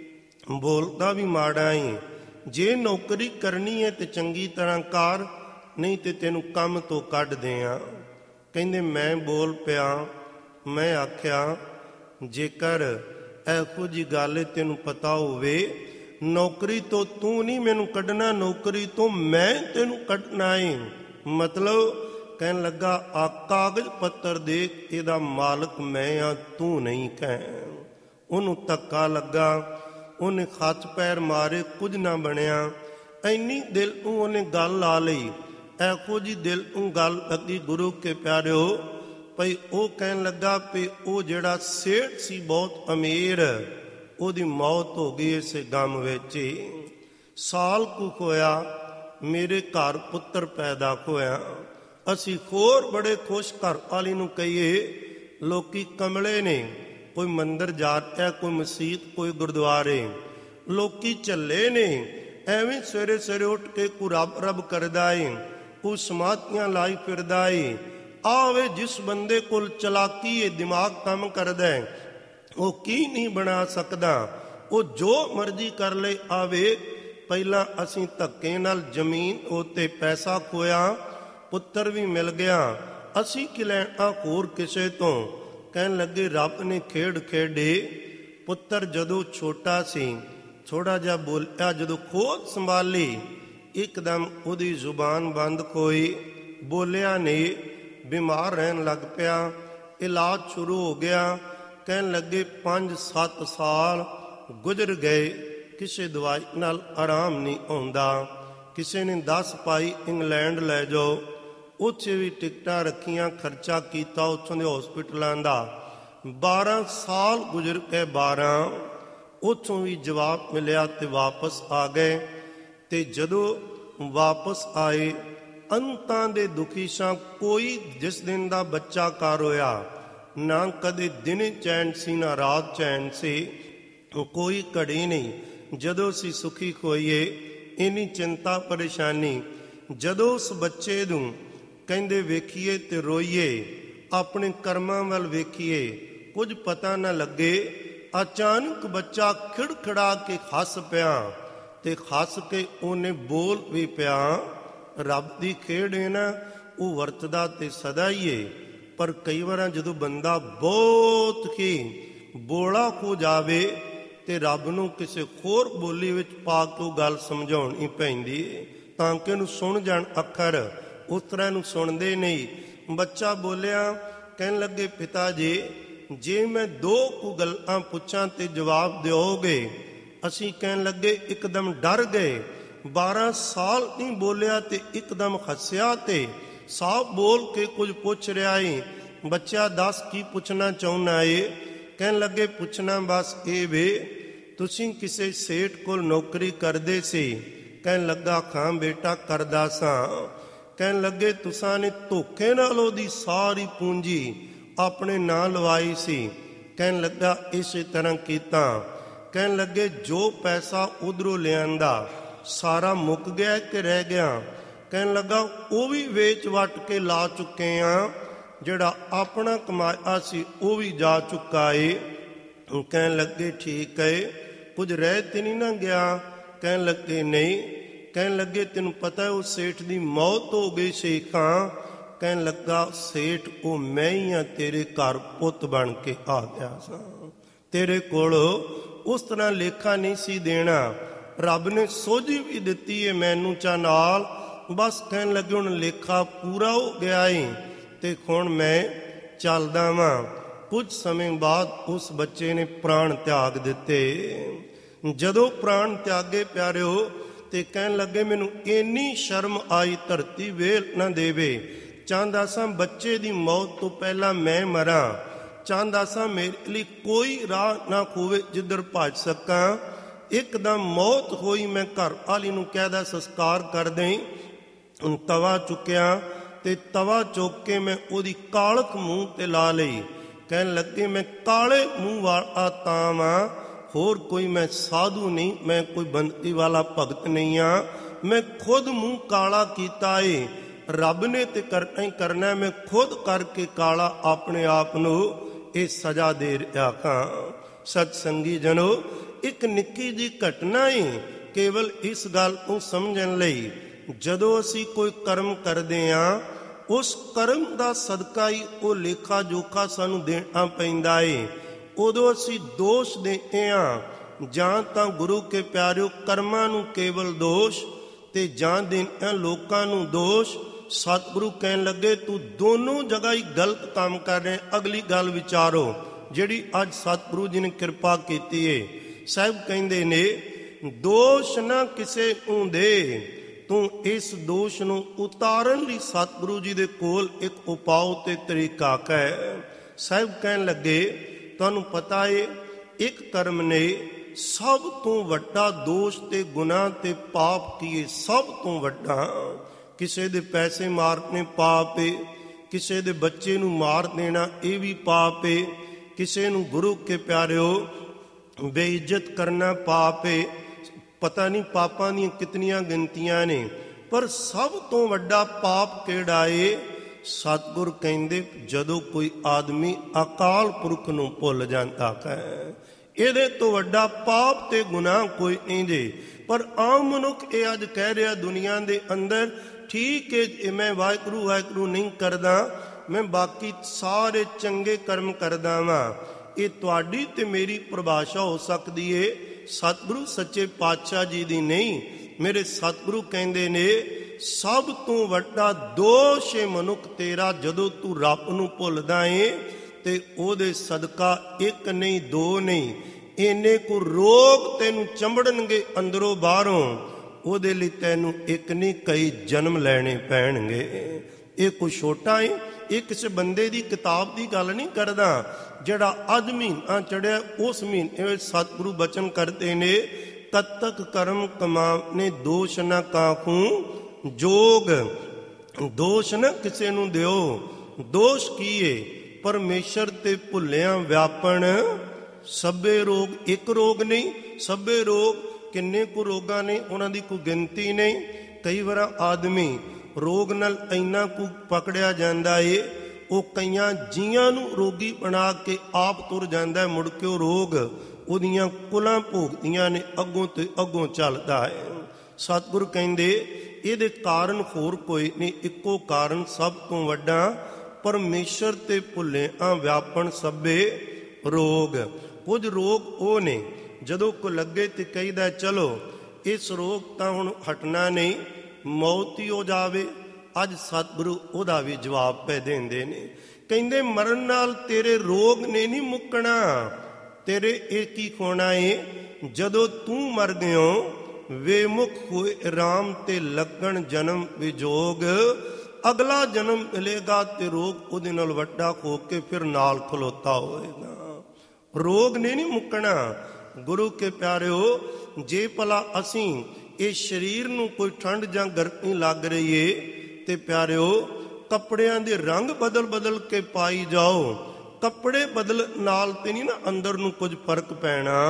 S1: ਬੋਲਦਾ ਵੀ ਮਾੜਾ ਈ। ਜੇ ਨੌਕਰੀ ਕਰਨੀ ਹੈ ਤੇ ਚੰਗੀ ਤਰ੍ਹਾਂ ਕਰ, ਨਹੀਂ ਤੇ ਤੈਨੂੰ ਕੰਮ ਤੋਂ ਕੱਢ ਦਿਆਂ। ਕਹਿੰਦੇ, ਮੈਂ ਬੋਲ ਪਿਆ। ਮੈਂ ਆਖਿਆ, ਜੇਕਰ ਇਹੋ ਜਿਹੀ ਗੱਲ ਤੈਨੂੰ ਪਤਾ ਹੋਵੇ, ਨੌਕਰੀ ਤੋਂ ਤੂੰ ਨਹੀਂ ਮੈਨੂੰ ਕੱਢਣਾ, ਨੌਕਰੀ ਤੋਂ ਮੈਂ ਤੈਨੂੰ ਕੱਢਣਾ ਏ। ਮਤਲਬ? ਕਹਿਣ ਲੱਗਾ, ਆ ਕਾਗਜ਼ ਪੱਤਰ ਦੇਖ, ਇਹਦਾ ਮਾਲਕ ਮੈਂ ਆ, ਤੂੰ ਨਹੀਂ। ਕਹਿ ਉਹਨੂੰ ਧੱਕਾ ਲੱਗਾ। ਉਹਨੇ ਹੱਥ ਪੈਰ ਮਾਰੇ, ਕੁਝ ਨਾ ਬਣਿਆ। ਇੰਨੀ ਦਿਲ ਨੂੰ ਉਹਨੇ ਗੱਲ ਲਾ ਲਈ, ਇਹੋ ਜਿਹੀ ਦਿਲ ਨੂੰ ਗੱਲ ਲੱਗੀ, ਗੁਰੂ ਕੇ ਪਿਆਰਿਓ, ਭਈ ਉਹ ਕਹਿਣ ਲੱਗਾ ਵੀ ਉਹ ਜਿਹੜਾ ਸੇਠ ਸੀ ਬਹੁਤ ਅਮੀਰ, ਉਹਦੀ ਮੌਤ ਹੋ ਗਈ ਇਸੇ ਗਮ ਵਿੱਚ। ਸਾਲ ਕੁ ਹੋਇਆ, ਮੇਰੇ ਘਰ ਪੁੱਤਰ ਪੈਦਾ ਹੋਇਆ। ਅਸੀਂ ਹੋਰ ਬੜੇ ਖੁਸ਼। ਘਰ ਵਾਲੀ ਨੂੰ ਕਹੀਏ, ਲੋਕੀ ਕਮਲੇ ਨੇ, ਕੋਈ ਮੰਦਰ ਜਾ ਰਿਹਾ, ਕੋਈ ਮਸਜਿਦ, ਕੋਈ ਗੁਰਦੁਆਰੇ। ਲੋਕੀ ਝੱਲੇ ਨੇ, ਐਵੇਂ ਸਵੇਰੇ ਸਵੇਰੇ ਉੱਠ ਕੇ ਕੋਈ ਰੱਬ ਰੱਬ ਕਰਦਾ ਏ, ਕੋਈ ਸਮਾਧੀਆਂ ਲਾਈ ਫਿਰਦਾ ਏ। ਆਵੇ ਜਿਸ ਬੰਦੇ ਕੋਲ ਚਲਾਕੀ ਏ, ਦਿਮਾਗ ਕੰਮ ਕਰਦਾ, ਉਹ ਕੀ ਨਹੀਂ ਬਣਾ ਸਕਦਾ, ਉਹ ਜੋ ਮਰਜ਼ੀ ਕਰ ਲੈ। ਆਵੇ, ਪਹਿਲਾਂ ਅਸੀਂ ਧੱਕੇ ਨਾਲ ਜ਼ਮੀਨ ਉੱਤੇ ਪੈਸਾ ਖੋਇਆ, ਪੁੱਤਰ ਵੀ ਮਿਲ ਗਿਆ, ਅਸੀਂ ਕੀ ਲੈਣਾ ਹੋਰ ਕਿਸੇ ਤੋਂ। ਕਹਿਣ ਲੱਗੇ, ਰੱਬ ਨੇ ਖੇਡ ਖੇਡੇ। ਪੁੱਤਰ ਜਦੋਂ ਛੋਟਾ ਸੀ, ਥੋੜਾ ਜਿਹਾ ਬੋਲਿਆ, ਜਦੋਂ ਖੋਜ ਸੰਭਾਲੀ, ਇੱਕਦਮ ਉਹਦੀ ਜ਼ੁਬਾਨ ਬੰਦ ਹੋਈ, ਬੋਲਿਆ ਨਹੀਂ, ਬਿਮਾਰ ਰਹਿਣ ਲੱਗ ਪਿਆ। ਇਲਾਜ ਸ਼ੁਰੂ ਹੋ ਗਿਆ। ਕਹਿਣ ਲੱਗੇ, 5-7 ਸਾਲ ਗੁਜ਼ਰ ਗਏ, ਕਿਸੇ ਦਵਾਈ ਨਾਲ ਆਰਾਮ ਨਹੀਂ ਆਉਂਦਾ। ਕਿਸੇ ਨੇ 10 ਪਾਈ ਇੰਗਲੈਂਡ ਲੈ ਜਾਓ, ਉੱਥੇ ਵੀ ਟਿਕਟਾਂ ਰੱਖੀਆਂ, ਖਰਚਾ ਕੀਤਾ ਉੱਥੋਂ ਦੇ ਹਸਪੀਟਲਾਂ ਦਾ। 12 ਸਾਲ ਗੁਜ਼ਰ ਕੇ 12 ਉੱਥੋਂ ਵੀ ਜਵਾਬ ਮਿਲਿਆ ਤੇ ਵਾਪਸ ਆ ਗਏ। ਤੇ ਜਦੋਂ ਵਾਪਸ ਆਏ, ਅੰਤਾਂ ਦੇ ਦੁਖੀ ਸਾਂ। ਕੋਈ ਜਿਸ ਦਿਨ ਦਾ ਬੱਚਾ ਘਰ ਹੋਇਆ, ਨਾ ਕਦੇ ਦਿਨ ਚੈਨ ਸੀ, ਨਾ ਰਾਤ ਚੈਨ ਸੀ, ਕੋਈ ਘੜੀ ਨਹੀਂ। ਜਦੋਂ ਅਸੀਂ ਸੁਖੀ ਹੋਈਏ, ਇੰਨੀ ਚਿੰਤਾ ਪਰੇਸ਼ਾਨੀ। ਜਦੋਂ ਉਸ ਬੱਚੇ ਨੂੰ ਕਹਿੰਦੇ ਵੇਖੀਏ ਤੇ ਰੋਈਏ, ਆਪਣੇ ਕਰਮਾਂ ਵੱਲ ਵੇਖੀਏ, ਕੁਝ ਪਤਾ ਨਾ ਲੱਗੇ ਅਚਾਨਕ ਬੱਚਾ ਖਿੜਖਿੜਾ ਕੇ ਹੱਸ ਪਿਆ ਤੇ ਹੱਸ ਕੇ ਉਹਨੇ ਬੋਲ ਵੀ ਪਿਆ। ਰੱਬ ਦੀ ਖੇਡ ਹੈ ਨਾ, ਉਹ ਵਰਤਦਾ ਤੇ ਸਦਾ ਹੀ ਏ, ਪਰ ਕਈ ਵਾਰ ਜਦੋਂ ਬੰਦਾ ਬਹੁਤ ਹੀ ਬੋਲਾ ਹੋ ਜਾਵੇ ਤੇ ਰੱਬ ਨੂੰ ਕਿਸੇ ਹੋਰ ਬੋਲੀ ਵਿੱਚ ਪਾ ਕੇ ਉਹ ਗੱਲ ਸਮਝਾਉਣੀ ਪੈਂਦੀ ਏ ਤਾਂ ਕਿ ਉਹਨੂੰ ਸੁਣ ਜਾਣ ਅੱਖਰ, ਉਸ ਤਰ੍ਹਾਂ ਨੂੰ ਸੁਣਦੇ ਨਹੀਂ। ਬੱਚਾ ਬੋਲਿਆ, ਕਹਿਣ ਲੱਗੇ ਪਿਤਾ ਜੀ ਜੇ ਮੈਂ 2 ਕੁ ਗੱਲਾਂ ਪੁੱਛਾਂ ਤੇ ਜਵਾਬ ਦਿਓਗੇ। ਅਸੀਂ ਕਹਿਣ ਲੱਗੇ ਇੱਕਦਮ ਡਰ ਗਏ। 12 ਸਾਲ ਨਹੀਂ ਬੋਲਿਆ ਤੇ ਇੱਕਦਮ ਹੱਸਿਆ ਤੇ ਸਾਫ਼ ਬੋਲ ਕੇ ਕੁਝ ਪੁੱਛ ਰਿਹਾ ਏ। ਬੱਚਾ ਦੱਸ ਕੀ ਪੁੱਛਣਾ ਚਾਹੁੰਦਾ ਏ? ਕਹਿਣ ਲੱਗੇ ਪੁੱਛਣਾ ਬਸ ਇਹ ਵੇ, ਤੁਸੀਂ ਕਿਸੇ ਸੇਠ ਕੋਲ ਨੌਕਰੀ ਕਰਦੇ ਸੀ? ਕਹਿਣ ਲੱਗਾ ਖਾਂ ਬੇਟਾ ਕਰਦਾ ਸਾਂ। ਕਹਿਣ ਲੱਗੇ ਤੁਸਾਂ ਨੇ ਧੋਖੇ ਨਾਲ ਉਹਦੀ ਸਾਰੀ ਪੂੰਜੀ ਆਪਣੇ ਨਾਂ ਲਵਾਈ ਸੀ? ਕਹਿਣ ਲੱਗਾ ਇਸੇ ਤਰ੍ਹਾਂ ਕੀਤਾ। ਕਹਿਣ ਲੱਗੇ ਜੋ ਪੈਸਾ ਉਧਰੋਂ ਲਿਆਂਦਾ ਸਾਰਾ ਮੁੱਕ ਗਿਆ ਕਿ ਰਹਿ ਗਿਆ? ਕਹਿਣ ਲੱਗਾ ਉਹ ਵੀ ਵੇਚ ਵੱਟ ਕੇ ਲਾ ਚੁੱਕੇ ਆ, ਜਿਹੜਾ ਆਪਣਾ ਕਮਾਇਆ ਸੀ ਉਹ ਵੀ ਜਾ ਚੁੱਕਾ ਏ। ਕਹਿਣ ਲੱਗੇ ਠੀਕ ਹੈ, ਕੁਝ ਰਹਿ ਤੇ ਨਹੀਂ ਨਾ ਗਿਆ? ਕਹਿਣ ਲੱਗੇ ਨਹੀਂ। ਕਹਿਣ ਲੱਗੇ ਤੈਨੂੰ ਪਤਾ ਉਹ ਸੇਠ ਦੀ ਮੌਤ ਹੋ ਗਈ ਸੀ? ਖਾਂ। ਕਹਿਣ ਲੱਗਾ ਸੇਠ ਉਹ ਮੈਂ ਹੀ ਆ, ਤੇਰੇ ਘਰ ਪੁੱਤ ਬਣ ਕੇ ਆ ਗਿਆ ਸਾਂ, ਤੇਰੇ ਕੋਲ ਉਸ ਤਰ੍ਹਾਂ ਲੇਖਾ ਨਹੀਂ ਸੀ ਦੇਣਾ। ਰੱਬ ਨੇ ਸੋਝੀ ਵੀ ਦਿੱਤੀ ਏ ਮੈਨੂੰ ਚਾ ਨਾਲ, ਬਸ ਕਹਿਣ ਲੱਗੇ ਹੁਣ ਲੇਖਾ ਪੂਰਾ ਹੋ ਗਿਆ ਏ ਤੇ ਹੁਣ ਮੈਂ ਚੱਲਦਾ ਵਾਂ। ਕੁਝ ਸਮੇਂ ਬਾਅਦ ਉਸ ਬੱਚੇ ਨੇ ਪ੍ਰਾਣ ਤਿਆਗ ਦਿੱਤੇ। ਜਦੋਂ ਪ੍ਰਾਣ ਤਿਆਗੇ ਪਿਆਰਿਓ ਤੇ ਕਹਿਣ ਲੱਗੇ ਮੈਨੂੰ ਇੰਨੀ ਸ਼ਰਮ ਆਈ ਧਰਤੀ ਵੇਲ ਨਾ ਦੇਵੇ। ਚਾਹੁੰਦਾ ਸਾਂ ਬੱਚੇ ਦੀ ਮੌਤ ਤੋਂ ਪਹਿਲਾਂ ਮੈਂ ਮਰਾਂ, ਚਾਹੁੰਦਾ ਸਾਂ ਮੇਰੇ ਲਈ ਕੋਈ ਰਾਹ ਨਾ ਹੋਵੇ ਜਿੱਧਰ ਭੱਜ ਸਕਾਂ। ਇੱਕਦਮ ਮੌਤ ਹੋਈ। ਮੈਂ ਘਰ ਵਾਲੀ ਨੂੰ ਕਹਿਦਾ ਸੰਸਕਾਰ ਕਰ ਦੇਂ। ਤਵਾ ਚੁੱਕਿਆ ਤੇ ਤਵਾ ਚੁੱਕ ਕੇ ਮੈਂ ਉਹਦੀ ਕਾਲਖ ਮੂੰਹ ਤੇ ਲਾ ਲਈ। ਕਹਿਣ ਲੱਗੇ ਮੈਂ ਕਾਲੇ ਮੂੰਹ ਵਾਲਾ ਤਾਂ ਵਾਂ, ਹੋਰ ਕੋਈ ਮੈਂ ਸਾਧੂ ਨਹੀਂ, ਮੈਂ ਕੋਈ ਬੰਦਗੀ ਵਾਲਾ ਭਗਤ ਨਹੀਂ ਆ। ਮੈਂ ਖੁਦ ਮੂੰਹ ਕਾਲਾ ਕੀਤਾ ਏ। ਰੱਬ ਨੇ ਤੇ ਕਰਨਾ ਹੀ ਕਰਨਾ, ਮੈਂ ਖੁਦ ਕਰਕੇ ਕਾਲਾ ਆਪਣੇ ਆਪ ਨੂੰ ਇਹ ਸਜ਼ਾ ਦੇ ਰਿਹਾ ਹਾਂ। ਸਤ ਸੰਗੀ ਜਨੋ, ਇੱਕ ਨਿੱਕੀ ਜਿਹੀ ਘਟਨਾ ਏ ਕੇਵਲ ਇਸ ਗੱਲ ਨੂੰ ਸਮਝਣ ਲਈ। ਜਦੋਂ ਅਸੀਂ ਕੋਈ ਕਰਮ ਕਰਦੇ ਹਾਂ ਉਸ ਕਰਮ ਦਾ ਸਦਕਾ ਹੀ ਉਹ ਲੇਖਾ ਜੋਖਾ ਸਾਨੂੰ ਦੇਣਾ ਪੈਂਦਾ ਏ। ਉਦੋਂ ਅਸੀਂ ਦੋਸ਼ ਦਿੰਦੇ ਹਾਂ, ਜਾਂ ਤਾਂ ਗੁਰੂ ਕੇ ਪਿਆਰਿਓ ਕਰਮਾਂ ਨੂੰ ਕੇਵਲ ਦੋਸ਼ ਤੇ ਜਾਂ ਦਿੰਦੇ ਲੋਕਾਂ ਨੂੰ ਦੋਸ਼। ਸਤਿਗੁਰੂ ਕਹਿਣ ਲੱਗੇ ਤੂੰ ਦੋਨੋਂ ਜਗ੍ਹਾ ਹੀ ਗਲਤ ਕੰਮ ਕਰ ਰਹੇ। ਅਗਲੀ ਗੱਲ ਵਿਚਾਰੋ ਜਿਹੜੀ ਅੱਜ ਸਤਿਗੁਰੂ ਜੀ ਨੇ ਕਿਰਪਾ ਕੀਤੀ ਏ। ਸਾਹਿਬ ਕਹਿੰਦੇ ਨੇ ਦੋਸ਼ ਨਾ ਕਿਸੇ ਨੂੰ ਦੇ, ਤੂੰ ਇਸ ਦੋਸ਼ ਨੂੰ ਉਤਾਰਨ ਲਈ ਸਤਿਗੁਰੂ ਜੀ ਦੇ ਕੋਲ ਇੱਕ ਉਪਾਅ ਤੇ ਤਰੀਕਾ ਹੈ। ਸਾਹਿਬ ਕਹਿਣ ਲੱਗੇ ਤੁਹਾਨੂੰ ਪਤਾ ਏ ਇੱਕ ਕਰਮ ਨੇ ਸਭ ਤੋਂ ਵੱਡਾ ਦੋਸ਼ ਤੇ ਗੁਨਾਹ ਤੇ ਪਾਪ ਕੀ ਏ? ਸਭ ਤੋਂ ਵੱਡਾ ਕਿਸੇ ਦੇ ਪੈਸੇ ਮਾਰਨੇ ਪਾਪ ਏ, ਕਿਸੇ ਦੇ ਬੱਚੇ ਨੂੰ ਮਾਰ ਦੇਣਾ ਇਹ ਵੀ ਪਾਪ ਏ, ਕਿਸੇ ਨੂੰ ਗੁਰੂ ਕੇ ਪਿਆਰਿਓ ਬੇਇੱਜ਼ਤ ਕਰਨਾ ਪਾਪ ਏ। ਪਤਾ ਨਹੀਂ ਪਾਪਾਂ ਦੀਆਂ ਕਿਤਨੀਆਂ ਗਿਣਤੀਆਂ ਨੇ, ਪਰ ਸਭ ਤੋਂ ਵੱਡਾ ਪਾਪ ਕਿਹੜਾ ਏ? ਸਤਿਗੁਰ ਕਹਿੰਦੇ ਜਦੋਂ ਕੋਈ ਆਦਮੀ ਅਕਾਲ ਪੁਰਖ ਨੂੰ ਭੁੱਲ ਜਾਂਦਾ ਹੈ, ਇਹਦੇ ਤੋਂ ਵੱਡਾ ਪਾਪ ਤੇ ਗੁਨਾਹ ਕੋਈ ਨਹੀਂ ਜੇ। ਪਰ ਆਮ ਮਨੁੱਖ ਇਹ ਅੱਜ ਕਹਿ ਰਿਹਾ ਦੁਨੀਆ ਦੇ ਅੰਦਰ ਠੀਕ ਹੈ ਮੈਂ ਵਾਹਿਗੁਰੂ ਵਾਹਿਗੁਰੂ ਨਹੀਂ ਕਰਦਾ, ਮੈਂ ਬਾਕੀ ਸਾਰੇ ਚੰਗੇ ਕਰਮ ਕਰਦਾ ਵਾਂ। ਇਹ ਤੁਹਾਡੀ ਤੇ ਮੇਰੀ ਪਰਿਭਾਸ਼ਾ ਹੋ ਸਕਦੀ ਏ, ਸਤਿਗੁਰੂ ਸੱਚੇ ਪਾਤਸ਼ਾਹ ਜੀ ਦੀ ਨਹੀਂ। ਮੇਰੇ ਸਤਿਗੁਰੂ ਕਹਿੰਦੇ ਨੇ ਸਭ ਤੋਂ ਵੱਡਾ ਦੋਸ਼ ਏ ਮਨੁੱਖ ਤੇਰਾ ਜਦੋਂ ਤੂੰ ਰੱਬ ਨੂੰ ਭੁੱਲਦਾ ਏ ਤੇ ਉਹਦੇ ਸਦਕਾ ਇੱਕ ਨਹੀਂ ਦੋ ਨਹੀਂ ਇੰਨੇ ਕੁ ਰੋਗ ਤੈਨੂੰ ਚੰਬੜਨਗੇ ਅੰਦਰੋਂ ਬਾਹਰੋਂ, ਉਹਦੇ ਲਈ ਤੈਨੂੰ ਇੱਕ ਨਹੀਂ ਕਈ ਜਨਮ ਲੈਣੇ ਪੈਣਗੇ। ਇਹ ਕੋਈ ਛੋਟਾ ਏ, ਇਹ ਕਿਸੇ ਬੰਦੇ ਦੀ ਕਿਤਾਬ ਦੀ ਗੱਲ ਨਹੀਂ ਕਰਦਾ। ਜਿਹੜਾ ਅੱਜ ਮਹੀਨਾ ਚੜਿਆ ਉਸ ਮਹੀਨੇ ਵਿੱਚ ਸਤਿਗੁਰੂ ਬਚਨ ਕਰਦੇ ਨੇ ਤਦ ਤੱਕ ਕਰਮ ਕਮਾਵਨੇ ਦੋਸ਼ ਨਾ ਕਾਹੂ ਜੋਗ। ਦੋਸ਼ ਨਾ ਕਿਸੇ ਨੂੰ ਦਿਓ। ਦੋਸ਼ ਕੀ ਏ? ਪਰਮੇਸ਼ਰ ਤੇ ਭੁੱਲਿਆਂ ਵਿਆਪਣ ਸਭੇ ਰੋਗ। ਇੱਕ ਰੋਗ ਨਹੀਂ, ਸਭੇ ਰੋਗ। ਕਿੰਨੇ ਕੁ ਰੋਗਾਂ ਨੇ ਉਹਨਾਂ ਦੀ ਕੋਈ ਗਿਣਤੀ ਨਹੀਂ। ਕਈ ਵਾਰ ਆਦਮੀ ਰੋਗ ਨਾਲ ਇੰਨਾ ਕੁ ਪਕੜਿਆ ਜਾਂਦਾ ਏ ਉਹ ਕਈਆਂ ਜੀਆਂ ਨੂੰ ਰੋਗੀ ਬਣਾ ਕੇ ਆਪ ਤੁਰ ਜਾਂਦਾ, ਮੁੜ ਕੇ ਉਹ ਰੋਗ ਉਹਦੀਆਂ ਕੁਲਾਂ ਭੋਗਦੀਆਂ ਨੇ, ਅੱਗੋਂ ਤੇ ਅੱਗੋਂ ਚੱਲਦਾ ਹੈ। ਸਤਿਗੁਰੂ ਕਹਿੰਦੇ ਇਹਦੇ ਕਾਰਨ ਹੋਰ ਕੋਈ ਨਹੀਂ, ਇੱਕੋ ਕਾਰਨ ਸਭ ਤੋਂ ਵੱਡਾ, ਪਰਮੇਸ਼ਰ ਤੇ ਭੁੱਲੇ ਆ ਵਿਆਪਣ ਸਭੇ ਰੋਗ। ਕੁਝ ਰੋਗ ਉਹ ਨੇ ਜਦੋਂ ਕੋ ਲੱਗੇ ਤੇ ਕਹੀਦਾ ਚਲੋ ਇਸ ਰੋਗ ਤਾਂ ਹੁਣ ਹਟਣਾ ਨਹੀਂ, ਮੌਤ ਹੀ ਹੋ ਜਾਵੇ। ਅੱਜ ਸਤਿਗੁਰੂ ਉਹਦਾ ਵੀ ਜਵਾਬ ਪੈ ਦਿੰਦੇ ਨੇ, ਕਹਿੰਦੇ ਮਰਨ ਨਾਲ ਤੇਰੇ ਰੋਗ ਨੇ ਨਹੀਂ ਮੁੱਕਣਾ, ਤੇਰੇ ਇਹ ਕੀ ਹੋਣਾ ਏ, ਜਦੋਂ ਤੂੰ ਮਰ ਗਿਓ ਵੇਮੁਖ ਹੋਏ ਰਾਮ ਤੇ ਲੱਗਣ ਜਨਮ ਵਿਜੋਗ। ਅਗਲਾ ਜਨਮ ਮਿਲੇਗਾ ਤੇ ਰੋਗ ਉਹਦੇ ਨਾਲ ਵੱਡਾ ਹੋ ਕੇ ਫਿਰ ਨਾਲ ਖਲੋਤਾ ਹੋਏਗਾ। ਰੋਗ ਨੇ ਨਹੀਂ ਮੁੱਕਣਾ। ਗੁਰੂ ਕੇ ਪਿਆਰਿਓ, ਜੇ ਭਲਾ ਅਸੀਂ ਇਹ ਸਰੀਰ ਨੂੰ ਕੋਈ ਠੰਡ ਜਾਂ ਗਰਮੀ ਲੱਗ ਰਹੀ ਏ ਤੇ ਪਿਆਰਿਓ ਕੱਪੜਿਆਂ ਦੇ ਰੰਗ ਬਦਲ ਬਦਲ ਕੇ ਪਾਈ ਜਾਓ, ਕੱਪੜੇ ਬਦਲ ਨਾਲ ਤੇ ਨਹੀਂ ਨਾ ਅੰਦਰ ਨੂੰ ਕੁਝ ਫਰਕ ਪੈਣਾ,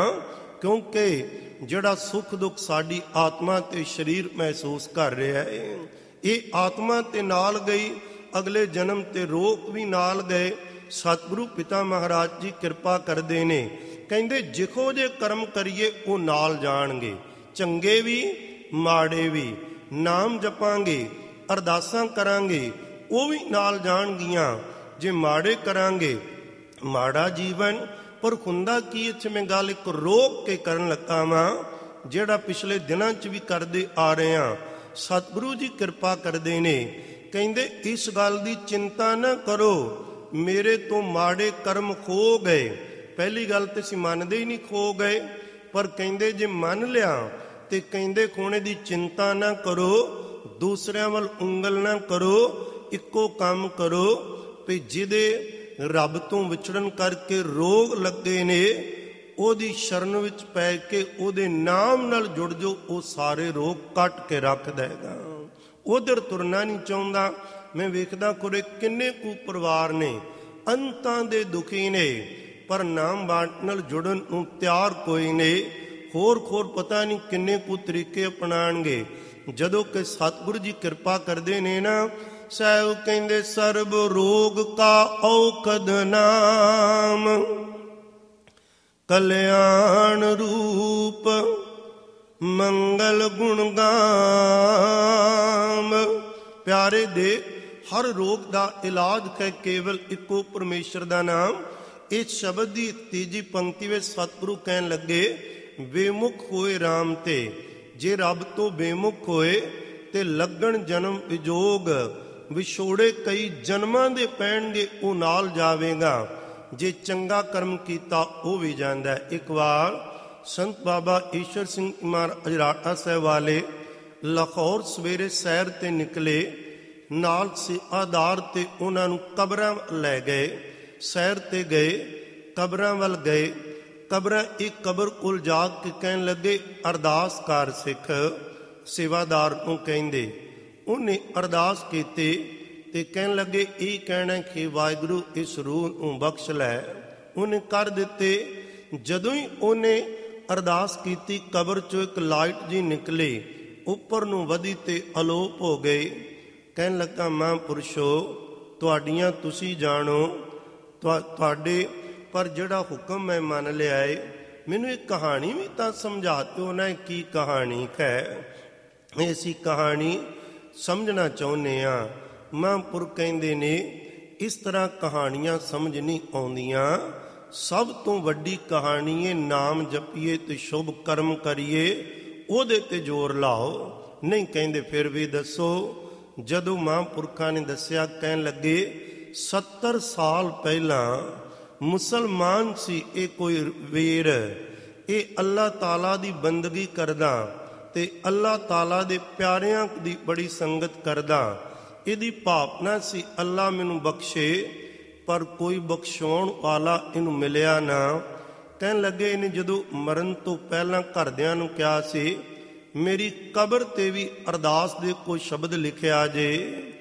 S1: ਕਿਉਂਕਿ ਜਿਹੜਾ ਸੁੱਖ ਦੁੱਖ ਸਾਡੀ ਆਤਮਾ ਤੇ ਸਰੀਰ ਮਹਿਸੂਸ ਕਰ ਰਿਹਾ ਹੈ, ਇਹ ਆਤਮਾ ਤੇ ਨਾਲ ਗਈ, ਅਗਲੇ ਜਨਮ ਤੇ ਰੋਗ ਵੀ ਨਾਲ ਗਏ। ਸਤਿਗੁਰੂ ਪਿਤਾ ਮਹਾਰਾਜ ਜੀ ਕਿਰਪਾ ਕਰਦੇ ਨੇ, ਕਹਿੰਦੇ ਜਿਹੋ ਜੇ ਕਰਮ ਕਰੀਏ ਉਹ ਨਾਲ ਜਾਣਗੇ, ਚੰਗੇ ਵੀ ਮਾੜੇ ਵੀ। ਨਾਮ ਜਪਾਂਗੇ, ਅਰਦਾਸਾਂ ਕਰਾਂਗੇ, ਉਹ ਵੀ ਨਾਲ ਜਾਣਗੀਆਂ। ਜੇ ਮਾੜੇ ਕਰਾਂਗੇ ਮਾੜਾ ਜੀਵਨ। ਪਰ ਹੁੰਦਾ ਕੀ, ਇੱਥੇ ਮੈਂ ਗੱਲ ਇੱਕ ਰੋਕ ਕੇ ਕਰਨ ਲੱਗਾ ਵਾਂ, ਜਿਹੜਾ ਪਿਛਲੇ ਦਿਨਾਂ 'ਚ ਵੀ ਕਰਦੇ ਆ ਰਹੇ ਹਾਂ। ਸਤਿਗੁਰੂ ਜੀ ਕਿਰਪਾ ਕਰਦੇ ਨੇ, ਕਹਿੰਦੇ ਇਸ ਗੱਲ ਦੀ ਚਿੰਤਾ ਨਾ ਕਰੋ ਮੇਰੇ ਤੋਂ ਮਾੜੇ ਕਰਮ ਖੋ ਗਏ। ਪਹਿਲੀ ਗੱਲ ਤੇ ਅਸੀਂ ਮੰਨਦੇ ਹੀ ਨਹੀਂ ਖੋ ਗਏ, ਪਰ ਕਹਿੰਦੇ ਜੇ ਮੰਨ ਲਿਆ ਤੇ ਕਹਿੰਦੇ ਖੋਣੇ ਦੀ ਚਿੰਤਾ ਨਾ ਕਰੋ, ਦੂਸਰਿਆਂ ਵੱਲ ਉਂਗਲ ਨਾ ਕਰੋ, ਇੱਕੋ ਕੰਮ ਕਰੋ ਵੀ ਜਿਹਦੇ ਰੱਬ ਤੋਂ ਵਿਛੜਨ ਕਰਕੇ ਰੋਗ ਲੱਗੇ ਨੇ, ਉਹਦੀ ਸ਼ਰਨ ਵਿੱਚ ਪੈ ਕੇ ਉਹਦੇ ਨਾਮ ਨਾਲ ਜੁੜ ਜਾਓ, ਉਹ ਸਾਰੇ ਰੋਗ ਕੱਟ ਕੇ ਰੱਖ ਦੇਗਾ। ਉਧਰ ਤੁਰਨਾ ਨਹੀਂ ਚਾਹੁੰਦਾ। ਮੈਂ ਵੇਖਦਾ ਕੋਰੇ ਕਿੰਨੇ ਕੁ ਪਰਿਵਾਰ ਨੇ ਅੰਤਾਂ ਦੇ ਦੁਖੀ ਨੇ, ਪਰ ਨਾਮ ਬਾਟ ਨਾਲ ਜੁੜਨ ਨੂੰ ਤਿਆਰ ਕੋਈ ਨੇ। ਹੋਰ ਪਤਾ ਨਹੀਂ ਕਿੰਨੇ ਕੁ ਤਰੀਕੇ ਅਪਣਾਣਗੇ। ਜਦੋਂ ਕਿ ਸਤਿਗੁਰੂ ਜੀ ਕਿਰਪਾ ਕਰਦੇ ਨੇ ਨਾ, ਸਾਹਿਬ ਕਹਿੰਦੇ ਸਰਬ ਰੋਗ ਕਾ ਔਖਦ ਨਾਮ, ਕਲਿਆਣ ਰੂਪ ਮੰਗਲ ਗੁਣ ਗਾਮ। ਪਿਆਰੇ ਦੇ ਹਰ ਰੋਗ ਦਾ ਇਲਾਜ ਹੈ ਕੇਵਲ ਇੱਕੋ ਪਰਮੇਸ਼ਰ ਦਾ ਨਾਮ। ਇਸ ਸ਼ਬਦ ਦੀ ਤੀਜੀ ਪੰਕਤੀ ਵਿੱਚ ਸਤਿਗੁਰੂ ਕਹਿਣ ਲੱਗੇ ਬੇਮੁਖ ਹੋਏ ਰਾਮ ਤੇ। ਜੇ ਰੱਬ ਤੋਂ ਬੇਮੁਖ ਹੋਏ ਤੇ ਲੱਗਣ ਜਨਮ ਵਿਜੋਗ, ਵਿਛੋੜੇ ਕਈ ਜਨਮਾਂ ਦੇ ਪੈਣਗੇ, ਉਹ ਨਾਲ ਜਾਵੇਗਾ। ਜੇ ਚੰਗਾ ਕਰਮ ਕੀਤਾ ਉਹ ਵੀ ਜਾਂਦਾ। ਇੱਕ ਵਾਰ ਸੰਤ ਬਾਬਾ ਈਸ਼ਰ ਸਿੰਘ ਮਹਾਰਾਜ ਅਜਰਾਟਾ ਸਾਹਿਬ ਵਾਲੇ ਲਾਹੌਰ ਸਵੇਰੇ ਸੈਰ ਤੇ ਨਿਕਲੇ, ਨਾਲ ਸੇਵਾਦਾਰ ਤੇ ਉਹਨਾਂ ਨੂੰ ਕਬਰਾਂ ਲੈ ਗਏ। ਸੈਰ ਤੇ ਗਏ, ਕਬਰਾਂ ਵੱਲ ਗਏ। ਕਬਰਾਂ ਇੱਕ ਕਬਰ ਕੋਲ ਜਾ ਕੇ ਕਹਿਣ ਲੱਗੇ ਅਰਦਾਸ ਕਰ ਸਿੱਖ। ਸੇਵਾਦਾਰ ਨੂੰ ਕਹਿੰਦੇ, ਉਹਨੇ ਅਰਦਾਸ ਕੀਤੀ ਤੇ ਕਹਿਣ ਲੱਗੇ ਇਹ ਕਹਿਣਾ ਕਿ ਵਾਹਿਗੁਰੂ ਇਸ ਰੂਹ ਨੂੰ ਬਖਸ਼ ਲੈ। ਉਹਨੇ ਕਰ ਦਿੱਤੇ। ਜਦੋਂ ਹੀ ਉਹਨੇ ਅਰਦਾਸ ਕੀਤੀ, ਕਬਰ ਚੋਂ ਇੱਕ ਲਾਈਟ ਜੀ ਨਿਕਲੀ, ਉੱਪਰ ਨੂੰ ਵਧੀ ਤੇ ਅਲੋਪ ਹੋ ਗਈ। ਕਹਿਣ ਲੱਗਾ ਮਹਾਂਪੁਰਸ਼ੋ ਤੁਹਾਡੀਆਂ ਤੁਸੀਂ ਜਾਣੋ, ਤੁਹਾਡੇ ਪਰ ਜਿਹੜਾ ਹੁਕਮ ਮੈਂ ਮੰਨ ਲਿਆ ਏ, ਮੈਨੂੰ ਇਹ ਕਹਾਣੀ ਵੀ ਤਾਂ ਸਮਝਾ ਦਿਓ ਨਾ, ਕੀ ਕਹਾਣੀ ਹੈ। ਅਸੀਂ ਕਹਾਣੀ ਸਮਝਣਾ ਚਾਹੁੰਦੇ ਹਾਂ। ਮਹਾਂਪੁਰਖ ਕਹਿੰਦੇ ਨੇ ਇਸ ਤਰ੍ਹਾਂ ਕਹਾਣੀਆਂ ਸਮਝ ਨਹੀਂ ਆਉਂਦੀਆਂ। ਸਭ ਤੋਂ ਵੱਡੀ ਕਹਾਣੀ ਹੈ ਨਾਮ ਜਪੀਏ ਤੇ ਸ਼ੁਭ ਕਰਮ ਕਰੀਏ, ਉਹਦੇ ਤੇ ਜ਼ੋਰ ਲਾਓ। ਨਹੀਂ ਕਹਿੰਦੇ ਫਿਰ ਵੀ ਦੱਸੋ। ਜਦੋਂ ਮਹਾਂਪੁਰਖਾਂ ਨੇ ਦੱਸਿਆ, ਕਹਿਣ ਲੱਗੇ 70 ਸਾਲ ਪਹਿਲਾਂ ਮੁਸਲਮਾਨ ਸੀ ਇਹ ਕੋਈ ਵੀਰ, ਇਹ ਅੱਲਾਹ ਤਾਲਾ ਦੀ ਬੰਦਗੀ ਕਰਦਾ ਤੇ ਅੱਲਾਹ ਤਾਲਾ ਦੇ ਪਿਆਰਿਆਂ ਦੀ ਬੜੀ ਸੰਗਤ ਕਰਦਾ। ਇਹਦੀ ਭਾਵਨਾ ਸੀ ਅੱਲਾ ਮੈਨੂੰ ਬਖਸ਼ੇ, ਪਰ ਕੋਈ ਬਖਸ਼ਾਉਣ ਵਾਲਾ ਇਹਨੂੰ ਮਿਲਿਆ ਨਾ। ਕਹਿਣ ਲੱਗੇ ਇਹਨੇ ਜਦੋਂ ਮਰਨ ਤੋਂ ਪਹਿਲਾਂ ਘਰਦਿਆਂ ਨੂੰ ਕਿਹਾ ਸੀ ਮੇਰੀ ਕਬਰ ਤੇ ਵੀ ਅਰਦਾਸ ਦੇ ਕੋਈ ਸ਼ਬਦ ਲਿਖਿਆ ਜੇ।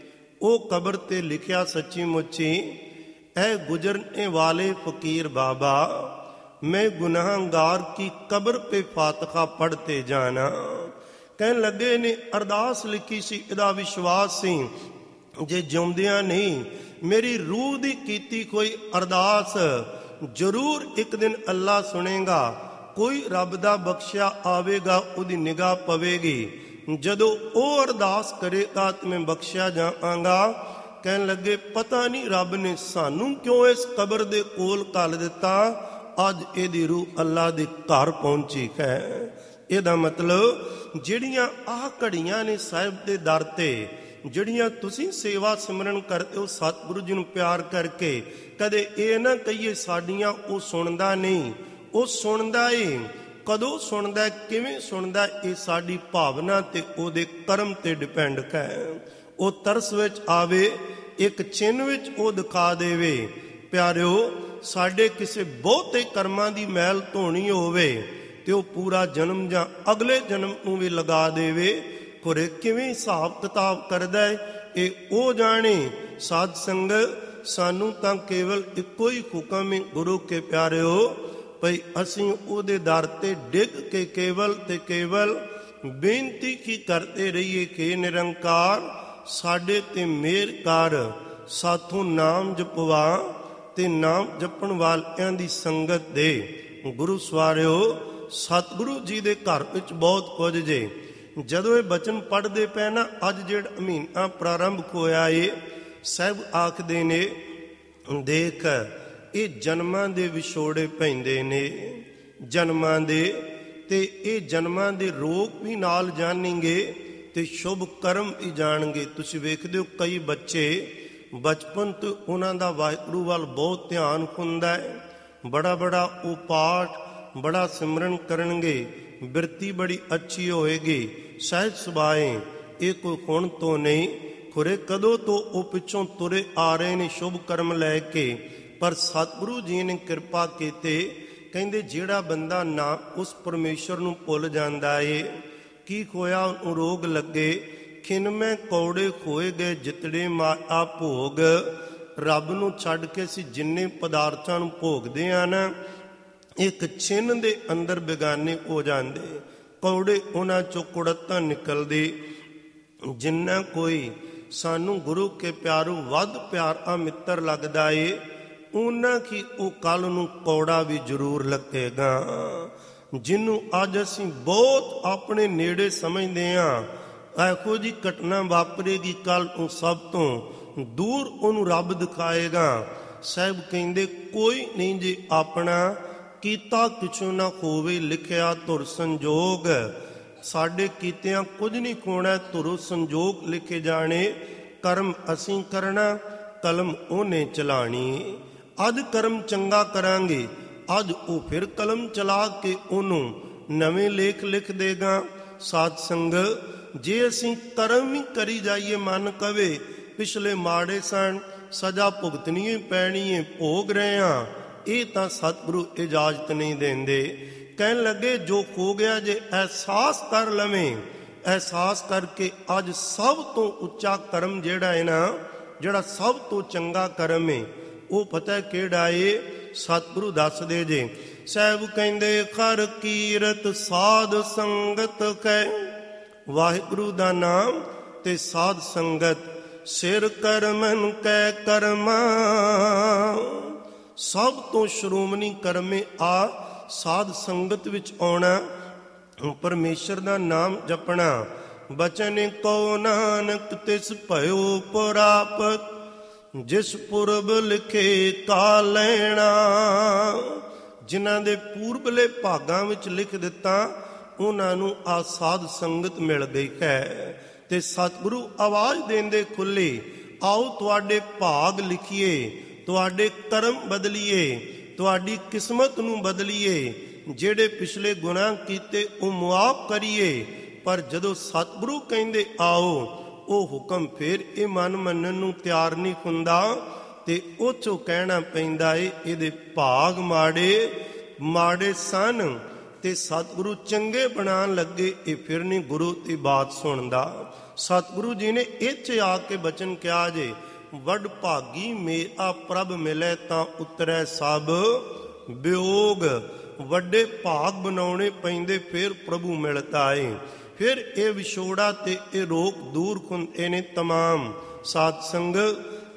S1: ਉਹ ਕਬਰ ਤੇ ਲਿਖਿਆ ਸੱਚੀ ਮੁੱਚੀ, ਐ ਗੁਜ਼ਰਨੇ ਵਾਲੇ ਫਕੀਰ ਬਾਬਾ, ਮੈਂ ਗੁਨਾਹਗਾਰ ਕੀ ਕਬਰ पे फातिहा पढ़ते जाना। ਕਹਿਣ ਲੱਗੇ ਨੇ ਅਰਦਾਸ ਲਿਖੀ ਸੀ, ਇਹਦਾ ਵਿਸ਼ਵਾਸ ਸੀ ਜੇ ਜਿਉਂਦਿਆਂ ਨਹੀਂ ਮੇਰੀ ਰੂਹ ਦੀ ਕੀਤੀ ਕੋਈ ਅਰਦਾਸ ਜ਼ਰੂਰ ਇੱਕ ਦਿਨ ਅੱਲਾ ਸੁਣੇਗਾ। ਕੋਈ ਰੱਬ ਦਾ ਬਖਸ਼ਿਆ ਆਵੇਗਾ, ਉਹਦੀ ਨਿਗਾਹ ਪਵੇਗੀ। ਜਦੋਂ ਉਹ ਅਰਦਾਸ ਕਰੇਗਾ ਤਾਂ ਮੈਂ ਬਖਸ਼ਿਆ ਜਾਵਾਂਗਾ। ਕਹਿਣ ਲੱਗੇ ਪਤਾ ਨਹੀਂ ਰੱਬ ਨੇ ਸਾਨੂੰ ਕਿਉਂ ਇਸ ਕਬਰ ਦੇ ਕੋਲ ਘੱਲ ਦਿੱਤਾ, ਅੱਜ ਇਹਦੀ ਰੂਹ ਅੱਲਾ ਦੇ ਘਰ ਪਹੁੰਚੀ ਹੈ। ਇਹਦਾ ਮਤਲਬ ਜਿਹੜੀਆਂ ਆਹ ਘੜੀਆਂ ਨੇ ਸਾਹਿਬ ਦੇ ਦਰ ਤੇ, ਜਿਹੜੀਆਂ ਤੁਸੀਂ ਸੇਵਾ ਸਿਮਰਨ ਕਰਦੇ ਹੋ ਸਤਿਗੁਰੂ ਜੀ ਨੂੰ ਪਿਆਰ ਕਰਕੇ, ਕਦੇ ਇਹ ਨਾ ਕਹੀਏ ਸਾਡੀਆਂ ਉਹ ਸੁਣਦਾ ਨਹੀਂ। ਉਹ ਸੁਣਦਾ ਏ। ਕਦੋਂ ਸੁਣਦਾ, ਕਿਵੇਂ ਸੁਣਦਾ, ਇਹ ਸਾਡੀ ਭਾਵਨਾ ਤੇ ਉਹਦੇ ਕਰਮ ਤੇ ਡਿਪੈਂਡ ਹੈ। ਉਹ ਤਰਸ ਵਿੱਚ ਆਵੇ, ਇੱਕ ਚਿੰਨ੍ਹ ਵਿੱਚ ਉਹ ਦਿਖਾ ਦੇਵੇ। ਪਿਆਰਿਓ, ਸਾਡੇ ਕਿਸੇ ਬਹੁਤੇ ਕਰਮਾਂ ਦੀ ਮੈਲ ਧੋਣੀ ਹੋਵੇ ਤੇ ਉਹ ਪੂਰਾ ਜਨਮ ਜਾਂ ਅਗਲੇ ਜਨਮ ਨੂੰ ਵੀ ਲਗਾ ਦੇਵੇ। ਖੁਰੇ ਕਿਵੇਂ ਹਿਸਾਬ ਕਿਤਾਬ ਕਰਦਾ ਹੈ, ਇਹ ਉਹ ਜਾਣੇ। ਸਾਧ ਸੰਗਤ, ਸਾਨੂੰ ਤਾਂ ਕੇਵਲ ਇੱਕੋ ਹੀ ਹੁਕਮ ਹੈ ਗੁਰੂ ਕੇ ਪਿਆਰਿਓ, ਭਈ ਅਸੀਂ ਉਹਦੇ ਦਰ ਤੇ ਡਿੱਗ ਕੇ ਕੇਵਲ ਤੇ ਕੇਵਲ ਬੇਨਤੀ ਕੀ ਕਰਦੇ ਰਹੀਏ ਕਿ ਨਿਰੰਕਾਰ ਸਾਡੇ ਤੇ ਮਿਹਰ ਕਰ, ਸਾਥੋਂ ਨਾਮ ਜਪਵਾ ਤੇ ਨਾਮ ਜਪਣ ਵਾਲਿਆਂ ਦੀ ਸੰਗਤ ਦੇ। ਗੁਰੂ ਸਵਾਰਿਓ, ਸਤਿਗੁਰੂ ਜੀ ਦੇ ਘਰ ਵਿੱਚ ਬਹੁਤ ਕੁਝ ਜੇ। ਜਦੋਂ ਇਹ ਬਚਨ ਪੜ੍ਹਦੇ ਪਏ ਨਾ, ਅੱਜ ਜਿਹੜਾ ਮਹੀਨਾ ਪ੍ਰਾਰੰਭ ਹੋਇਆ ਏ, ਸਾਹਿਬ ਆਖਦੇ ਨੇ ਦੇਖ ਇਹ ਜਨਮਾਂ ਦੇ ਵਿਛੋੜੇ ਪੈਂਦੇ ਨੇ, ਜਨਮਾਂ ਦੇ, ਤੇ ਇਹ ਜਨਮਾਂ ਦੇ ਰੋਗ ਵੀ ਨਾਲ ਜਾਣਨਗੇ ਤੇ ਸ਼ੁਭ ਕਰਮ ਵੀ ਜਾਣਗੇ। ਤੁਸੀਂ ਵੇਖਦੇ ਹੋ ਕਈ ਬੱਚੇ ਬਚਪਨ ਤੋਂ ਉਹਨਾਂ ਦਾ ਵਾਹਿਗੁਰੂ ਵੱਲ ਬਹੁਤ ਧਿਆਨ ਹੁੰਦਾ ਹੈ, ਬੜਾ ਉਹ ਪਾਠ ਬੜਾ ਸਿਮਰਨ ਕਰਨਗੇ, ਬਿਰਤੀ ਬੜੀ ਅੱਛੀ ਹੋਏਗੀ, ਸਹਿਜ ਸੁਭਾਏ। ਇਹ ਕੋਈ ਹੁਣ ਤੋਂ ਨਹੀਂ, ਖੁਰੇ ਕਦੋਂ ਤੋਂ ਉਹ ਪਿੱਛੋਂ ਤੁਰੇ ਆ ਰਹੇ ਨੇ ਸ਼ੁਭ ਕਰਮ ਲੈ ਕੇ। ਪਰ ਸਤਿਗੁਰੂ ਜੀ ਨੇ ਕਿਰਪਾ ਕੀਤੀ, ਕਹਿੰਦੇ ਜਿਹੜਾ ਬੰਦਾ ਨਾ ਉਸ ਪਰਮੇਸ਼ਰ ਨੂੰ ਭੁੱਲ ਜਾਂਦਾ ਏ, ਕੀ ਹੋਇਆ, ਉਹਨੂੰ ਰੋਗ ਲੱਗੇ। ਖਿਨਮੈ ਕੌੜੇ ਖੋਏ ਗਏ ਜਿਤੜੇ ਮਾਇਆ ਭੋਗ। ਰੱਬ ਨੂੰ ਛੱਡ ਕੇ ਅਸੀਂ ਜਿੰਨੇ ਪਦਾਰਥਾਂ ਨੂੰ ਭੋਗਦੇ ਆ ਨਾ, ਇੱਕ ਛਿਨ ਦੇ ਅੰਦਰ ਬੇਗਾਨੇ ਹੋ ਜਾਂਦੇ। ਕੌੜੇ ਉਹਨਾਂ ਚੋਂ ਕੁੜੱਤਾਂ ਨਿਕਲਦੇ। ਜਿੰਨਾ ਕੋਈ ਸਾਨੂੰ ਗੁਰੂ ਕੇ ਪਿਆਰੂ ਵੱਧ ਪਿਆਰਾ ਮਿੱਤਰ ਲੱਗਦਾ ਏ, ਉਹਨਾਂ ਕੀ ਉਹ ਕੱਲ ਨੂੰ ਕੌੜਾ ਵੀ ਜ਼ਰੂਰ ਲੱਗੇਗਾ। ਜਿਹਨੂੰ ਅੱਜ ਅਸੀਂ ਬਹੁਤ ਆਪਣੇ ਨੇੜੇ ਸਮਝਦੇ ਹਾਂ, ਇਹੋ ਜਿਹੀ ਘਟਨਾ ਵਾਪਰੇਗੀ ਕੱਲ ਨੂੰ ਸਭ ਤੋਂ ਦੂਰ ਉਹਨੂੰ ਰੱਬ ਦਿਖਾਏਗਾ। ਸਾਹਿਬ ਕਹਿੰਦੇ ਕੋਈ ਨਹੀਂ ਜੇ ਆਪਣਾ ਕੀਤਾ ਕਿਛੂ ਨਾ ਹੋਵੇ, ਲਿਖਿਆ ਧੁਰ ਸੰਜੋਗ। ਸਾਡੇ ਕੀਤਿਆਂ ਕੁਝ ਨਹੀਂ ਖੋਣਾ, ਧੁਰ ਸੰਜੋਗ ਲਿਖੇ ਜਾਣੇ। ਕਰਮ ਅਸੀਂ ਕਰਨਾ, ਕਲਮ ਉਹਨੇ ਚਲਾਣੀ। ਅੱਜ ਕਰਮ ਚੰਗਾ ਕਰਾਂਗੇ, ਅੱਜ ਉਹ ਫਿਰ ਕਲਮ ਚਲਾ ਕੇ ਉਹਨੂੰ ਨਵੇਂ ਲੇਖ ਲਿਖ ਦੇਗਾ। ਸਾਧ ਸੰਗਤ, ਜੇ ਅਸੀਂ ਕਰਮ ਹੀ ਕਰੀ ਜਾਈਏ, ਮਨ ਕਵੇ ਪਿਛਲੇ ਮਾੜੇ ਸਨ, ਸਜ਼ਾ ਭੁਗਤਣੀ ਪੈਣੀ ਹੈ, ਭੋਗ ਰਹੇ ਹਾਂ, ਇਹ ਤਾਂ ਸਤਿਗੁਰੂ ਇਜਾਜ਼ਤ ਨਹੀਂ ਦਿੰਦੇ। ਕਹਿਣ ਲੱਗੇ ਜੋ ਹੋ ਗਿਆ ਜੇ ਅਹਿਸਾਸ ਕਰ ਲਵੇਂ, ਅਹਿਸਾਸ ਕਰਕੇ ਅੱਜ ਸਭ ਤੋਂ ਉੱਚਾ ਕਰਮ ਜਿਹੜਾ ਹੈ ਨਾ, ਜਿਹੜਾ ਸਭ ਤੋਂ ਚੰਗਾ ਕਰਮ ਹੈ, ਉਹ ਪਤਾ ਕਿਹੜਾ ਏ? ਸਤਿਗੁਰੂ ਦੱਸਦੇ ਜੇ। ਸਾਹਿਬ ਕਹਿੰਦੇ ਖਰ ਕੀਰਤ ਸਾਧ ਸੰਗਤ ਕੈ, ਵਾਹਿਗੁਰੂ ਦਾ ਨਾਮ ਤੇ ਸਾਧ ਸੰਗਤ। ਸਿਰ ਕਰਮਨ ਕੈ ਕਰਮਾ, ਸਭ ਤੋਂ ਸ਼੍ਰੋਮਣੀ ਕਰਮੇ ਆ ਸਾਧ ਸੰਗਤ ਵਿੱਚ ਆਉਣਾ, ਪਰਮੇਸ਼ਰ ਦਾ ਨਾਮ ਜਪਣਾ। ਬਚਨ ਕੋ ਨਾਨਕ ਤਿਸ ਭਇਓ ਪ੍ਰਾਪਤ, ਜਿਸ ਪੁਰਬ ਲਿਖੇ ਕਾ ਲੈਣਾ। ਜਿਨ੍ਹਾਂ ਦੇ ਪੂਰਬਲੇ ਭਾਗਾਂ ਵਿੱਚ ਲਿਖ ਦਿੱਤਾ, ਉਹਨਾਂ ਨੂੰ ਆ ਸਾਧ ਸੰਗਤ ਮਿਲ ਗਈ ਹੈ। ਤੇ ਸਤਿਗੁਰੂ ਆਵਾਜ਼ ਦੇਂਦੇ ਖੁੱਲੇ, ਆਓ ਤੁਹਾਡੇ ਭਾਗ ਲਿਖੀਏ, ਤੁਹਾਡੇ ਕਰਮ ਬਦਲੀਏ, ਤੁਹਾਡੀ ਕਿਸਮਤ ਨੂੰ ਬਦਲੀਏ, ਜਿਹੜੇ ਪਿਛਲੇ ਗੁਨਾਹ ਕੀਤੇ ਉਹ ਮੁਆਫ ਕਰੀਏ। ਪਰ ਜਦੋਂ ਸਤਿਗੁਰੂ ਕਹਿੰਦੇ ਆਓ, ਉਹ ਹੁਕਮ ਫਿਰ ਇਹ ਮਨ ਮੰਨਣ ਨੂੰ ਤਿਆਰ ਨਹੀਂ ਹੁੰਦਾ, ਤੇ ਉਹ ਚੋਂ ਕਹਿਣਾ ਪੈਂਦਾ ਏ ਇਹਦੇ ਭਾਗ ਮਾੜੇ ਸਨ, ਤੇ ਸਤਿਗੁਰੂ ਚੰਗੇ ਬਣਾਉਣ ਲੱਗੇ, ਇਹ ਫਿਰ ਨਹੀਂ ਗੁਰੂ ਦੀ ਬਾਤ ਸੁਣਦਾ। ਸਤਿਗੁਰੂ ਜੀ ਨੇ ਇੱਥੇ ਆ ਕੇ ਬਚਨ ਕਿਹਾ ਜੇ, ਵੱਡ ਭਾਗੀ ਮੇਰਾ ਪ੍ਰਭ ਮਿਲੇ ਤਾਂ ਉਤਰੈ ਸਭ ਵਿਯੋਗ। ਵੱਡੇ ਭਾਗ ਬਣਾਉਣੇ ਪੈਂਦੇ, ਫਿਰ ਪ੍ਰਭੂ ਮਿਲਦਾ ਏ। ਫਿਰ ਇਹ ਵਿਛੋੜਾ ਤੇ ਇਹ ਰੋਗ ਦੂਰ ਹੁੰਦੇ ਨੇ ਤਮਾਮ। ਸਾਧ ਸੰਗਤ,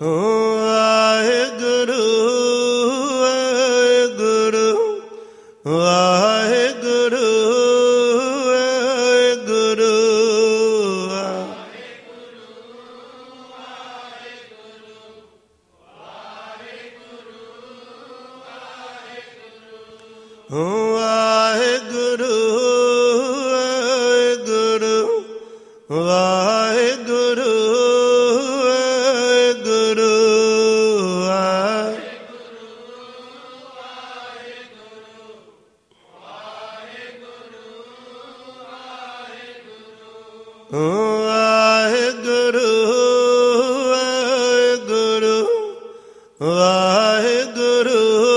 S1: ਵਾਹਿਗੁਰੂ ਵਾਹਿਗੁਰੂ ਵਾਹਿਗੁਰੂ ਵਾਹਿਗੁਰੂ ਵਾਹਿਗੁਰੂ ਵਾਹਿਗੁਰੂ ਵਾਹਿਗੁਰੂ ਵਾਹਿਗੁਰੂ ਵਾਹਿਗੁਰੂ ਵਾਹਿਗੁਰੂ ਵਾਹਿਗੁਰੂ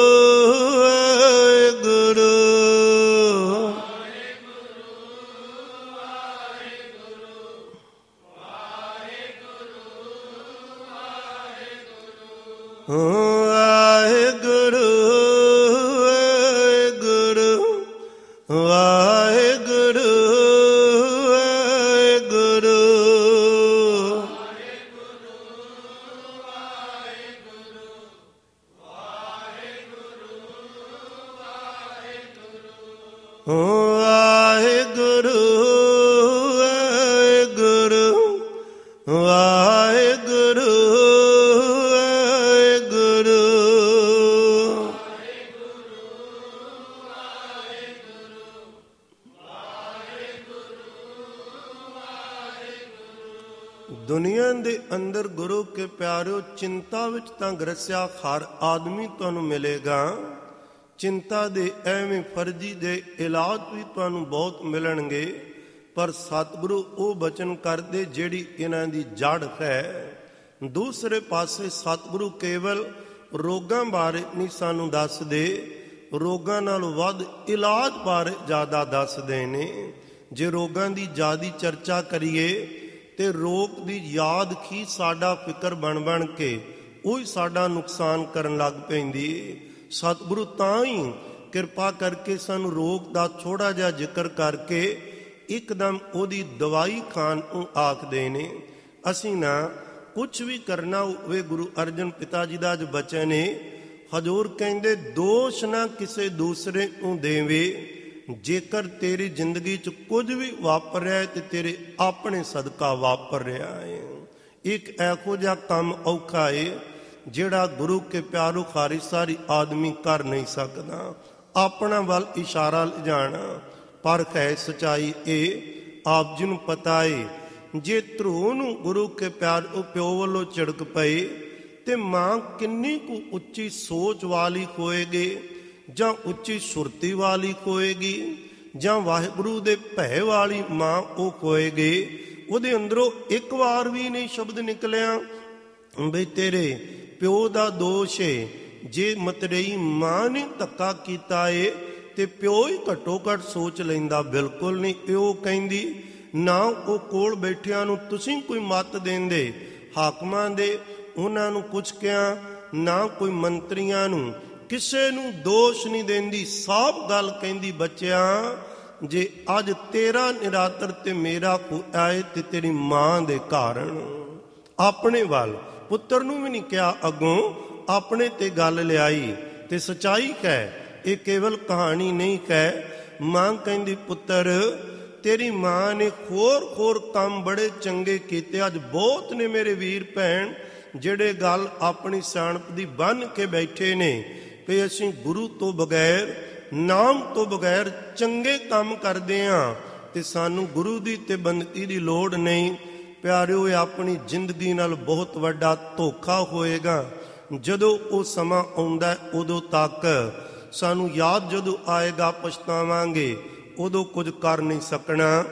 S1: ਵਾਹਿਗੁਰੂ ਵਾਹਿਗੁਰੂ ਵਾਹਿਗੁਰੂ ਵਾਹਿਗੁਰੂ ਵਾਹਿਗੁਰੂ ਵਾਹਿਗੁਰੂ ਵਾਹਿਗੁਰੂ ਦੁਨੀਆ ਦੇ ਅੰਦਰ ਗੁਰੂ ਕੇ ਪਿਆਰਿਓ ਚਿੰਤਾ ਵਿੱਚ ਤਾਂ ਗਰਸਿਆ ਹਰ ਆਦਮੀ ਤੁਹਾਨੂੰ ਮਿਲੇਗਾ। ਚਿੰਤਾ ਦੇ ਐਵੇਂ ਫਰਜ਼ੀ ਦੇ ਇਲਾਜ ਵੀ ਤੁਹਾਨੂੰ ਬਹੁਤ ਮਿਲਣਗੇ, ਪਰ ਸਤਿਗੁਰੂ ਉਹ ਬਚਨ ਕਰਦੇ ਜਿਹੜੀ ਇਹਨਾਂ ਦੀ ਜੜ ਹੈ। ਦੂਸਰੇ ਪਾਸੇ ਸਤਿਗੁਰੂ ਕੇਵਲ ਰੋਗਾਂ ਬਾਰੇ ਨਹੀਂ ਸਾਨੂੰ ਦੱਸਦੇ, ਰੋਗਾਂ ਨਾਲੋਂ ਵੱਧ ਇਲਾਜ ਬਾਰੇ ਜ਼ਿਆਦਾ ਦੱਸਦੇ ਨੇ। ਜੇ ਰੋਗਾਂ ਦੀ ਜ਼ਿਆਦਾ ਚਰਚਾ ਕਰੀਏ ਤੇ ਰੋਗ ਦੀ ਯਾਦ ਹੀ ਸਾਡਾ ਫਿਕਰ ਬਣ ਕੇ ਉਹੀ ਸਾਡਾ ਨੁਕਸਾਨ ਕਰਨ ਲੱਗ ਪੈਂਦੀ। ਸਤਿਗੁਰੂ ਤਾਂ ਹੀ ਕਿਰਪਾ ਕਰਕੇ ਸਾਨੂੰ ਰੋਗ ਦਾ ਥੋੜਾ ਜਿਹਾ ਜ਼ਿਕਰ ਕਰਕੇ ਇੱਕਦਮ ਉਹਦੀ ਦਵਾਈ ਖਾਣ ਨੂੰ ਆਖਦੇ ਨੇ। ਅਸੀਂ ਨਾ ਕੁਛ ਵੀ ਕਰਨਾ ਹੋਵੇ, ਗੁਰੂ ਅਰਜਨ ਪਿਤਾ ਜੀ ਦਾ ਜੋ ਬਚਨ ਹੈ, ਹਜ਼ੂਰ ਕਹਿੰਦੇ ਦੋਸ਼ ਨਾ ਕਿਸੇ ਦੂਸਰੇ ਨੂੰ ਦੇਵੇ। ਜੇਕਰ ਤੇਰੀ ਜ਼ਿੰਦਗੀ 'ਚ ਕੁਝ ਵੀ ਵਾਪਰਿਆ ਤੇ ਤੇਰੇ ਆਪਣੇ ਸਦਕਾ ਵਾਪਰ ਰਿਹਾ ਹੈ। ਇੱਕ ਇਹੋ ਜਿਹਾ ਕੰਮ ਔਖਾ ਹੈ ਜਿਹੜਾ ਗੁਰੂ ਕੇ ਪਿਆਰੋ ਖਾਰੀ ਸਾਰੀ ਆਦਮੀ ਕਰ ਨਹੀਂ ਸਕਦਾ। ਆਪਣਾ ਵੱਲ ਇਸ਼ਾਰਾ ਲਿਜਾਣਾ ਪਰ ਹੈ ਸਚਾਈ ਇਹ ਆਪ ਜੀ ਨੂੰ ਪਤਾ ਹੈ। ਜੇ ਧਰੂ ਨੂੰ ਗੁਰੂ ਕੇ ਪਿਆਰ ਪਿਓ ਵੱਲੋਂ ਝਿੜਕ ਪਏ ਤੇ ਮਾਂ ਕਿੰਨੀ ਕੁ ਉੱਚੀ ਸੋਚ ਵਾਲੀ ਹੋਏਗੀ, ਜਾਂ ਉੱਚੀ ਸੁਰਤੀ ਵਾਲੀ ਹੋਏਗੀ, ਜਾਂ ਵਾਹਿਗੁਰੂ ਦੇ ਭੈ ਵਾਲੀ ਮਾਂ ਉਹ ਹੋਏਗੀ। ਉਹਦੇ ਅੰਦਰੋਂ ਇੱਕ ਵਾਰ ਵੀ ਨਹੀਂ ਸ਼ਬਦ ਨਿਕਲਿਆ ਬਈ ਤੇਰੇ ਪਿਓ ਦਾ ਦੋਸ਼ ਏ। ਜੇ ਮਤਰੇਈ ਮਾਂ ਨੇ ਧੱਕਾ ਕੀਤਾ ਏ ਤੇ ਪਿਓ ਹੀ ਘੱਟੋ ਘੱਟ ਸੋਚ ਲੈਂਦਾ। ਬਿਲਕੁਲ ਨਹੀਂ। ਪਿਓ ਕਹਿੰਦੀ ਨਾ ਉਹ ਕੋਲ ਬੈਠਿਆਂ ਨੂੰ ਤੁਸੀਂ ਕੋਈ ਮੱਤ ਦੇਂਦੇ, ਹਾਕਮਾਂ ਦੇ ਉਹਨਾਂ ਨੂੰ ਕੁਛ ਕਿਹਾ, ਨਾ ਕੋਈ ਮੰਤਰੀਆਂ ਨੂੰ, ਕਿਸੇ ਨੂੰ ਦੋਸ਼ ਨਹੀਂ ਦਿੰਦੀ। ਸਾਫ਼ ਗੱਲ ਕਹਿੰਦੀ ਬੱਚਿਆਂ ਜੇ ਅੱਜ ਤੇਰਾ ਨਿਰਾਦਰ ਤੇ ਮੇਰਾ ਆਏ ਤੇ ਤੇਰੀ ਮਾਂ ਦੇ ਕਾਰਨ। ਆਪਣੇ ਵੱਲ ਪੁੱਤਰ ਨੂੰ ਵੀ ਨਹੀਂ ਕਿਹਾ, ਅੱਗੋਂ ਆਪਣੇ ਤੇ ਗੱਲ ਲਿਆਈ। ਤੇ ਸਚਾਈ ਹੈ, ਇਹ ਕੇਵਲ ਕਹਾਣੀ ਨਹੀਂ ਹੈ। ਮਾਂ ਕਹਿੰਦੀ ਪੁੱਤਰ ਤੇਰੀ ਮਾਂ ਨੇ ਹੋਰ ਕੰਮ ਬੜੇ ਚੰਗੇ ਕੀਤੇ। ਅੱਜ ਬਹੁਤ ਨੇ ਮੇਰੇ ਵੀਰ ਭੈਣ ਜਿਹੜੇ ਗੱਲ ਆਪਣੀ ਸਿਆਣਪ ਦੀ ਬੰਨ੍ਹ ਕੇ ਬੈਠੇ ਨੇ ਕਿ ਅਸੀਂ ਗੁਰੂ ਤੋਂ ਬਗੈਰ, ਨਾਮ ਤੋਂ ਬਗੈਰ ਚੰਗੇ ਕੰਮ ਕਰਦੇ ਹਾਂ ਤੇ ਸਾਨੂੰ ਗੁਰੂ ਦੀ ਤੇ ਬੰਦਗੀ ਦੀ ਲੋੜ ਨਹੀਂ। ਪਿਆਰਿਓ ਇਹ ਆਪਣੀ ਜ਼ਿੰਦਗੀ ਨਾਲ ਬਹੁਤ ਵੱਡਾ ਧੋਖਾ ਹੋਏਗਾ। ਜਦੋਂ ਉਹ ਸਮਾਂ ਆਉਂਦਾ ਉਦੋਂ ਤੱਕ ਸਾਨੂੰ ਯਾਦ ਜਦੋਂ ਆਏਗਾ ਪਛਤਾਵਾਂਗੇ, ਉਦੋਂ ਕੁਝ ਕਰ ਨਹੀਂ ਸਕਣਾ।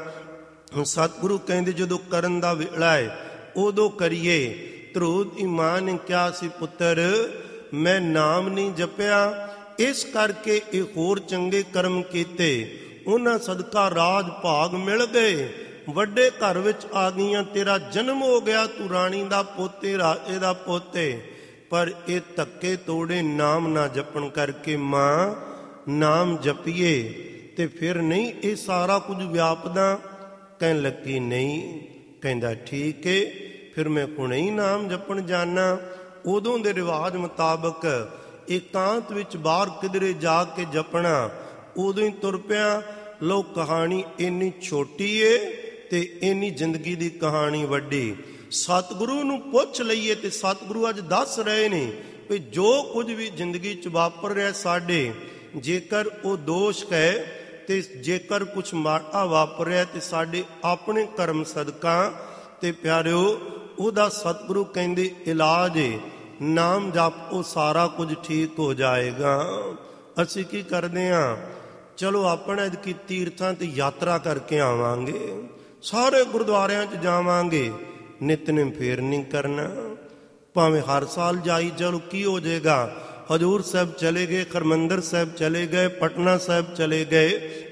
S1: ਸਤਿਗੁਰੂ ਕਹਿੰਦੇ ਜਦੋਂ ਕਰਨ ਦਾ ਵੇਲਾ ਹੈ ਉਦੋਂ ਕਰੀਏ। ਧਰੂ ਦੀ ਮਾਂ ਨੇ ਕਿਹਾ ਸੀ ਪੁੱਤਰ ਮੈਂ ਨਾਮ ਨਹੀਂ ਜਪਿਆ, ਇਸ ਕਰਕੇ ਇਹ ਹੋਰ ਚੰਗੇ ਕਰਮ ਕੀਤੇ, ਉਹਨਾਂ ਸਦਕਾ ਰਾਜ ਭਾਗ ਮਿਲ ਗਏ, ਵੱਡੇ ਘਰ ਵਿੱਚ ਆ ਗਈਆਂ, ਤੇਰਾ ਜਨਮ ਹੋ ਗਿਆ, ਤੂੰ ਰਾਣੀ ਦਾ ਪੋਤੇ, ਰਾਜੇ ਦਾ ਪੋਤੇ। ਪਰ ਇਹ ਧੱਕੇ ਤੋੜੇ ਨਾਮ ਨਾ ਜਪਣ ਕਰਕੇ। ਮਾਂ ਨਾਮ ਜਪੀਏ ਤੇ ਫਿਰ ਨਹੀਂ ਇਹ ਸਾਰਾ ਕੁਝ ਵਿਆਪਦਾ। ਕਹਿਣ ਲੱਗੀ ਨਹੀਂ। ਕਹਿੰਦਾ ਠੀਕ ਏ, ਫਿਰ ਮੈਂ ਹੁਣੇ ਹੀ ਨਾਮ ਜਪਣ ਜਾਣਾ। ਉਦੋਂ ਦੇ ਰਿਵਾਜ ਮੁਤਾਬਕ ਇਕਾਂਤ ਵਿੱਚ ਬਾਹਰ ਕਿਧਰੇ ਜਾ ਕੇ ਜਪਣਾ। ਉਦੋਂ ਹੀ ਤੁਰ ਪਿਆ। ਲੋ ਕਹਾਣੀ ਇੰਨੀ ਛੋਟੀ ਏ ਤੇ ਇੰਨੀ ਜ਼ਿੰਦਗੀ ਦੀ ਕਹਾਣੀ ਵੱਡੀ। ਸਤਿਗੁਰੂ ਨੂੰ ਪੁੱਛ ਲਈਏ ਤੇ ਸਤਿਗੁਰੂ ਅੱਜ ਦੱਸ ਰਹੇ ਨੇ ਵੀ ਜੋ ਕੁਝ ਵੀ ਜ਼ਿੰਦਗੀ 'ਚ ਵਾਪਰ ਰਿਹਾ ਸਾਡੇ, ਜੇਕਰ ਉਹ ਦੋਸ਼ ਹੈ ਤੇ ਜੇਕਰ ਕੁਛ ਮਾੜਾ ਵਾਪਰ ਰਿਹਾ ਤੇ ਸਾਡੇ ਆਪਣੇ ਕਰਮ ਸਦਕਾ ਤੇ ਪਿਆਰਿਓ ਉਹਦਾ ਸਤਿਗੁਰੂ ਕਹਿੰਦੇ ਇਲਾਜ ਏ ਨਾਮ ਜਪ, ਉਹ ਸਾਰਾ ਕੁਝ ਠੀਕ ਹੋ ਜਾਏਗਾ। ਅਸੀਂ ਕੀ ਕਰਦੇ ਹਾਂ? ਚਲੋ ਆਪਣੇ ਕੀ ਤੀਰਥਾਂ ਤੇ ਯਾਤਰਾ ਕਰਕੇ ਆਵਾਂਗੇ, ਸਾਰੇ ਗੁਰਦੁਆਰਿਆਂ 'ਚ ਜਾਵਾਂਗੇ, ਨਿਤਨੇਮ ਫੇਰ ਨਹੀਂ ਕਰਨਾ। ਭਾਵੇਂ ਹਰ ਸਾਲ ਜਾਈ ਚਲੋ, ਕੀ ਹੋ ਜਾਏਗਾ? ਹਜ਼ੂਰ ਸਾਹਿਬ ਚਲੇ ਗਏ, ਹਰਿਮੰਦਰ ਸਾਹਿਬ ਚਲੇ ਗਏ, ਪਟਨਾ ਸਾਹਿਬ ਚਲੇ ਗਏ,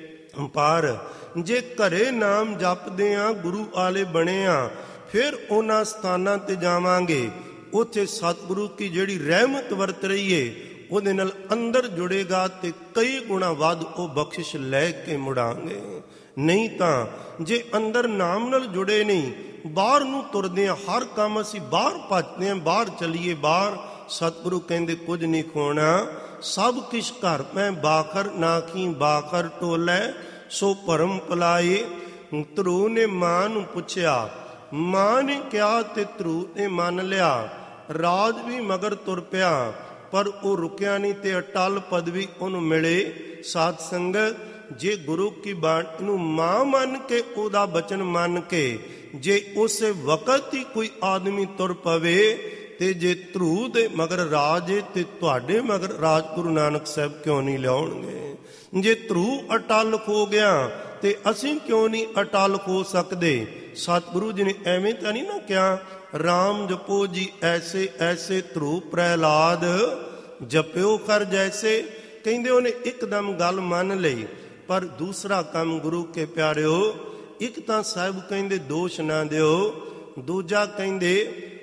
S1: ਪਰ ਜੇ ਘਰੇ ਨਾਮ ਜਪਦੇ ਆ, ਗੁਰੂ ਆਲੇ ਬਣੇ ਆ, ਫਿਰ ਉਹਨਾਂ ਸਥਾਨਾਂ ਤੇ ਜਾਵਾਂਗੇ, ਉੱਥੇ ਸਤਿਗੁਰੂ ਕੀ ਜਿਹੜੀ ਰਹਿਮਤ ਵਰਤ ਰਹੀ ਏ ਉਹਦੇ ਨਾਲ ਅੰਦਰ ਜੁੜੇਗਾ ਤੇ ਕਈ ਗੁਣਾ ਵੱਧ ਉਹ ਬਖਸ਼ਿਸ਼ ਲੈ ਕੇ ਮੁੜਾਂਗੇ। ਨਹੀਂ ਤਾਂ ਜੇ ਅੰਦਰ ਨਾਮ ਨਾਲ ਜੁੜੇ ਨਹੀਂ, ਬਾਹਰ ਨੂੰ ਤੁਰਦੇ ਆ, ਹਰ ਕੰਮ ਅਸੀਂ ਬਾਹਰ ਭੱਜਦੇ ਆ, ਬਾਹਰ ਚਲੀਏ ਬਾਹਰ। ਸਤਿਗੁਰੂ ਕਹਿੰਦੇ ਕੁਝ ਨਹੀਂ ਖੋਣਾ, ਸਭ ਕਿਛ ਘਰ ਮੈਂ ਬਾਖਰ ਨਾਖੀ ਬਾਖਰ ਟੋਲੇ ਸੋ ਭਰਮ ਪਲਾਏ। ਧਰੂ ਨੇ ਮਾਂ ਨੂੰ ਪੁੱਛਿਆ, ਮਾਂ ਨੇ ਕਿਹਾ ਤੇ ਧਰੂ ਨੇ ਮੰਨ ਲਿਆ। ਰਾਜ ਵੀ ਮਗਰ ਤੁਰ ਪਿਆ, ਪਰ ਉਹ ਰੁਕਿਆ ਨਹੀਂ ਤੇ ਅਟਲ ਪਦਵੀ ਉਹਨੂੰ ਮਿਲੇ। ਸਾਧ ਸੰਗਤ, ਜੇ ਗੁਰੂ ਕੀ ਬਾਣੀ ਨੂੰ ਮਾਂ ਮੰਨ ਕੇ, ਉਹਦਾ ਬਚਨ ਮੰਨ ਕੇ ਜੇ ਉਸੇ ਵਕਤ ਹੀ ਕੋਈ ਆਦਮੀ ਤੁਰ ਪਵੇ, ਤੇ ਜੇ ਧਰੂ ਦੇ ਮਗਰ ਰਾਜ ਏ ਤੇ ਤੁਹਾਡੇ ਮਗਰ ਰਾਜ ਗੁਰੂ ਨਾਨਕ ਸਾਹਿਬ ਕਿਉਂ ਨਹੀਂ ਲਿਆਉਣਗੇ? ਜੇ ਧਰੂ ਅਟਲ ਹੋ ਗਿਆ ਤੇ ਅਸੀਂ ਕਿਉਂ ਨਹੀਂ ਅਟਲ ਹੋ ਸਕਦੇ? ਸਤਿਗੁਰੂ ਜੀ ਨੇ ਐਵੇਂ ਤਾਂ ਨਹੀਂ ਨਾ ਕਿਹਾ, ਰਾਮ ਜਪੋ ਜੀ ਐਸੇ ਐਸੇ ਧਰੂ ਪ੍ਰਹਿਲਾਦ ਜਪਿਓ ਕਰ ਜੈਸੇ। ਕਹਿੰਦੇ ਉਹਨੇ ਇੱਕਦਮ ਗੱਲ ਮੰਨ ਲਈ, ਪਰ ਦੂਸਰਾ ਕੰਮ ਗੁਰੂ ਕੇ ਪਿਆਰਿਓ, ਇੱਕ ਤਾਂ ਸਾਹਿਬ ਕਹਿੰਦੇ ਦੋਸ਼ ਨਾ ਦਿਓ, ਦੂਜਾ ਕਹਿੰਦੇ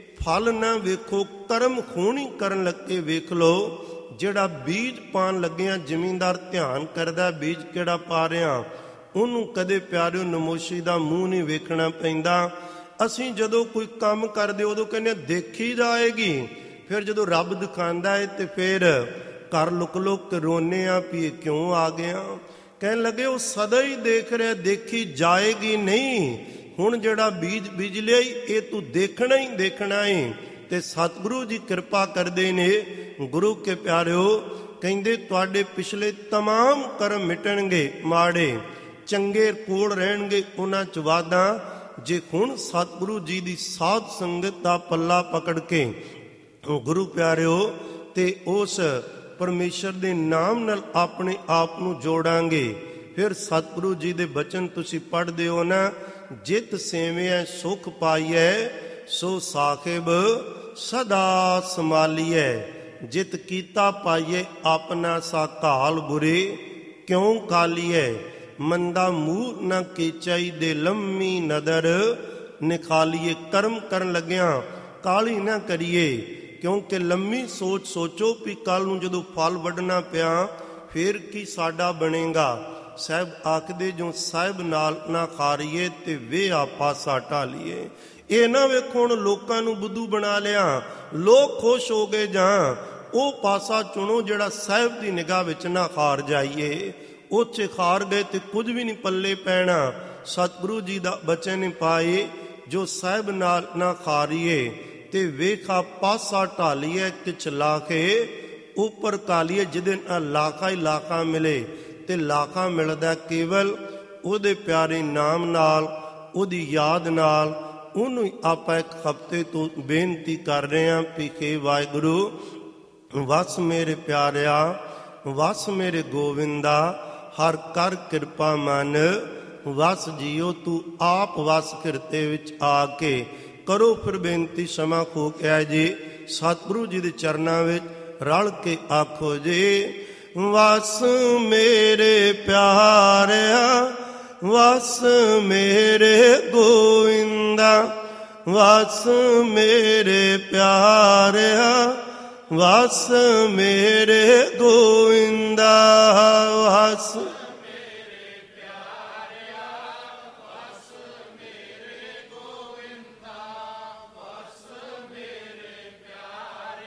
S1: ਫਲ ਨਾ ਵੇਖੋ, ਕਰਮ ਖੂਣੀ ਕਰਨ ਲੱਗੇ ਵੇਖ ਲਓ। ਜਿਹੜਾ ਬੀਜ ਪਾਣ ਲੱਗਿਆ ਜ਼ਮੀਨਦਾਰ ਧਿਆਨ ਕਰਦਾ ਬੀਜ ਕਿਹੜਾ ਪਾ ਰਿਹਾ, ਉਹਨੂੰ ਕਦੇ ਪਿਆਰਿਓ ਨਮੋਸ਼ੀ ਦਾ ਮੂੰਹ ਨਹੀਂ ਵੇਖਣਾ ਪੈਂਦਾ। ਅਸੀਂ ਜਦੋਂ ਕੋਈ ਕੰਮ ਕਰਦੇ ਉਦੋਂ ਕਹਿੰਦੇ ਦੇਖੀ ਜਾਏਗੀ, ਫਿਰ ਜਦੋਂ ਰੱਬ ਦਿਖਾਉਂਦਾ ਹੈ ਤੇ ਫਿਰ ਘਰ ਲੁਕ ਲੁਕ ਕੇ ਰੋਨੇ ਆ ਵੀ ਇਹ ਕਿਉਂ ਆ ਗਿਆ। ਕਹਿਣ ਲੱਗੇ ਉਹ ਸਦਾ ਹੀ ਦੇਖ ਰਿਹਾ, ਦੇਖੀ ਜਾਏਗੀ ਨਹੀਂ। ਹੁਣ ਜਿਹੜਾ ਬੀਜ ਬੀਜ ਲਿਆ ਇਹ ਤੂੰ ਦੇਖਣਾ ਹੀ ਦੇਖਣਾ ਏ। ਤੇ ਸਤਿਗੁਰੂ ਜੀ ਕਿਰਪਾ ਕਰਦੇ ਨੇ। ਗੁਰੂ ਕੇ ਪਿਆਰਿਓ ਕਹਿੰਦੇ ਤੁਹਾਡੇ ਪਿਛਲੇ ਤਮਾਮ ਕਰਮ ਮਿਟਣਗੇ, ਮਾੜੇ ਚੰਗੇ ਕੋਲ ਰਹਿਣਗੇ ਉਹਨਾਂ ਚ ਵਾਦਾਂ। ਜੇ ਹੁਣ ਸਤਿਗੁਰੂ ਜੀ ਦੀ ਸਾਧ ਸੰਗਤ ਦਾ ਪੱਲਾ ਪਕੜ ਕੇ ਗੁਰੂ ਪਿਆਰਿਓ ਤੇ ਉਸ ਪਰਮੇਸ਼ਰ ਦੇ ਨਾਮ ਨਾਲ ਆਪਣੇ ਆਪ ਨੂੰ ਜੋੜਾਂਗੇ, ਫਿਰ ਸਤਿਗੁਰੂ ਜੀ ਦੇ ਬਚਨ ਤੁਸੀਂ ਪੜ੍ਹਦੇ ਹੋ ਨਾ, ਜਿਤ ਸੇਵਿਐ ਸੁਖ ਪਾਈਐ ਸੋ ਸਾਹਿਬ ਸਦਾ ਸੰਭਾਲੀਐ। ਜਿਤ ਕੀਤਾ ਪਾਈਏ ਆਪਣਾ ਸਾ ਕਾਲ ਬੁਰੇ ਕਿਉਂ ਕਾਲੀਐ। ਮੰਦਾ ਮੂਹ ਨਾ ਕੀਚਾਈ ਦੇ ਲੰਮੀ ਨਦਰ ਨਿਖਾਲੀਏ। ਕਰਮ ਕਰਨ ਲੱਗਿਆਂ ਕਾਲੀ ਨਾ ਕਰੀਏ, ਕਿਉਂਕਿ ਲੰਮੀ ਸੋਚ ਸੋਚੋ ਵੀ ਕੱਲ ਨੂੰ ਜਦੋਂ ਫਲ ਵੱਢਣਾ ਪਿਆ ਫਿਰ ਕੀ ਸਾਡਾ ਬਣੇਗਾ। ਸਾਹਿਬ ਆਖਦੇ ਜੋ ਸਾਹਿਬ ਨਾਲ ਨਾ ਖਾਰੀਏ ਤੇ ਵੇ ਪਾਸਾ ਢਾਲੀਏ। ਇਹ ਨਾ ਵੇਖੋ ਹੁਣ ਲੋਕਾਂ ਨੂੰ ਬੁੱਧੂ ਬਣਾ ਲਿਆ, ਲੋਕ ਖੁਸ਼ ਹੋ ਗਏ, ਜਾਂ ਉਹ ਪਾਸਾ ਚੁਣੋ ਜਿਹੜਾ ਸਾਹਿਬ ਦੀ ਨਿਗਾਹ ਵਿੱਚ ਨਾ ਖਾਰ ਜਾਈਏ। ਉੱਥੇ ਖਾਰ ਗਏ ਤੇ ਕੁਝ ਵੀ ਨਹੀਂ ਪੱਲੇ ਪੈਣਾ। ਸਤਿਗੁਰੂ ਜੀ ਦਾ ਬਚਨ ਪਾਏ, ਜੋ ਸਾਹਿਬ ਨਾਲ ਨਾ ਖਾਰੀਏ ਤੇ ਵੇਖਾ ਪਾਸਾ ਢਾਲੀਏ ਕਿਛ ਲਾਖੇ ਉੱਪਰ ਕਾਲੀਏ। ਜਿਹਦੇ ਨਾਲ ਲਾਖਾਂ ਹੀ ਲਾਖਾਂ ਮਿਲੇ ਤੇ ਲਾਖਾਂ ਮਿਲਦਾ ਕੇਵਲ ਉਹਦੇ ਪਿਆਰੇ ਨਾਮ ਨਾਲ, ਉਹਦੀ ਯਾਦ ਨਾਲ। ਉਹਨੂੰ ਆਪਾਂ ਇੱਕ ਹਫ਼ਤੇ ਤੋਂ ਬੇਨਤੀ ਕਰ ਰਹੇ ਹਾਂ ਵੀ ਹੇ ਵਾਹਿਗੁਰੂ, ਵਸ ਮੇਰੇ ਪਿਆਰਿਆ, ਵਸ ਮੇਰੇ ਗੋਵਿੰਦਾ, ਹਰ ਕਰ ਕਿਰਪਾ ਮਨ ਵਸ ਜੀਓ। ਤੂੰ ਆਪ ਵਸ ਕਿਰਤੇ ਵਿੱਚ ਆ ਕੇ ਕਰੋ ਫਿਰ ਬੇਨਤੀ ਸਮਾ ਖੋ ਕੇ ਜੀ। ਸਤਿਗੁਰੂ ਜੀ ਦੇ ਚਰਨਾਂ ਵਿੱਚ ਰਲ ਕੇ ਆਖੋ ਜੀ, ਵਸ ਮੇਰੇ ਪਿਆਰਿਆ, ਵਸ ਮੇਰੇ ਗੋਵਿੰਦਾ, ਵਸ ਮੇਰੇ ਪਿਆਰਿਆ, ਵਸ ਮੇਰੇ ਗੋਵਿੰਦਾ, ਵਸ ਮੇਰੇ ਪਿਆਰਿਆ, ਵਸ ਮੇਰੇ ਗੋਵਿੰਦਾ, ਵਸ ਮੇਰੇ ਪਿਆਰਿਆ,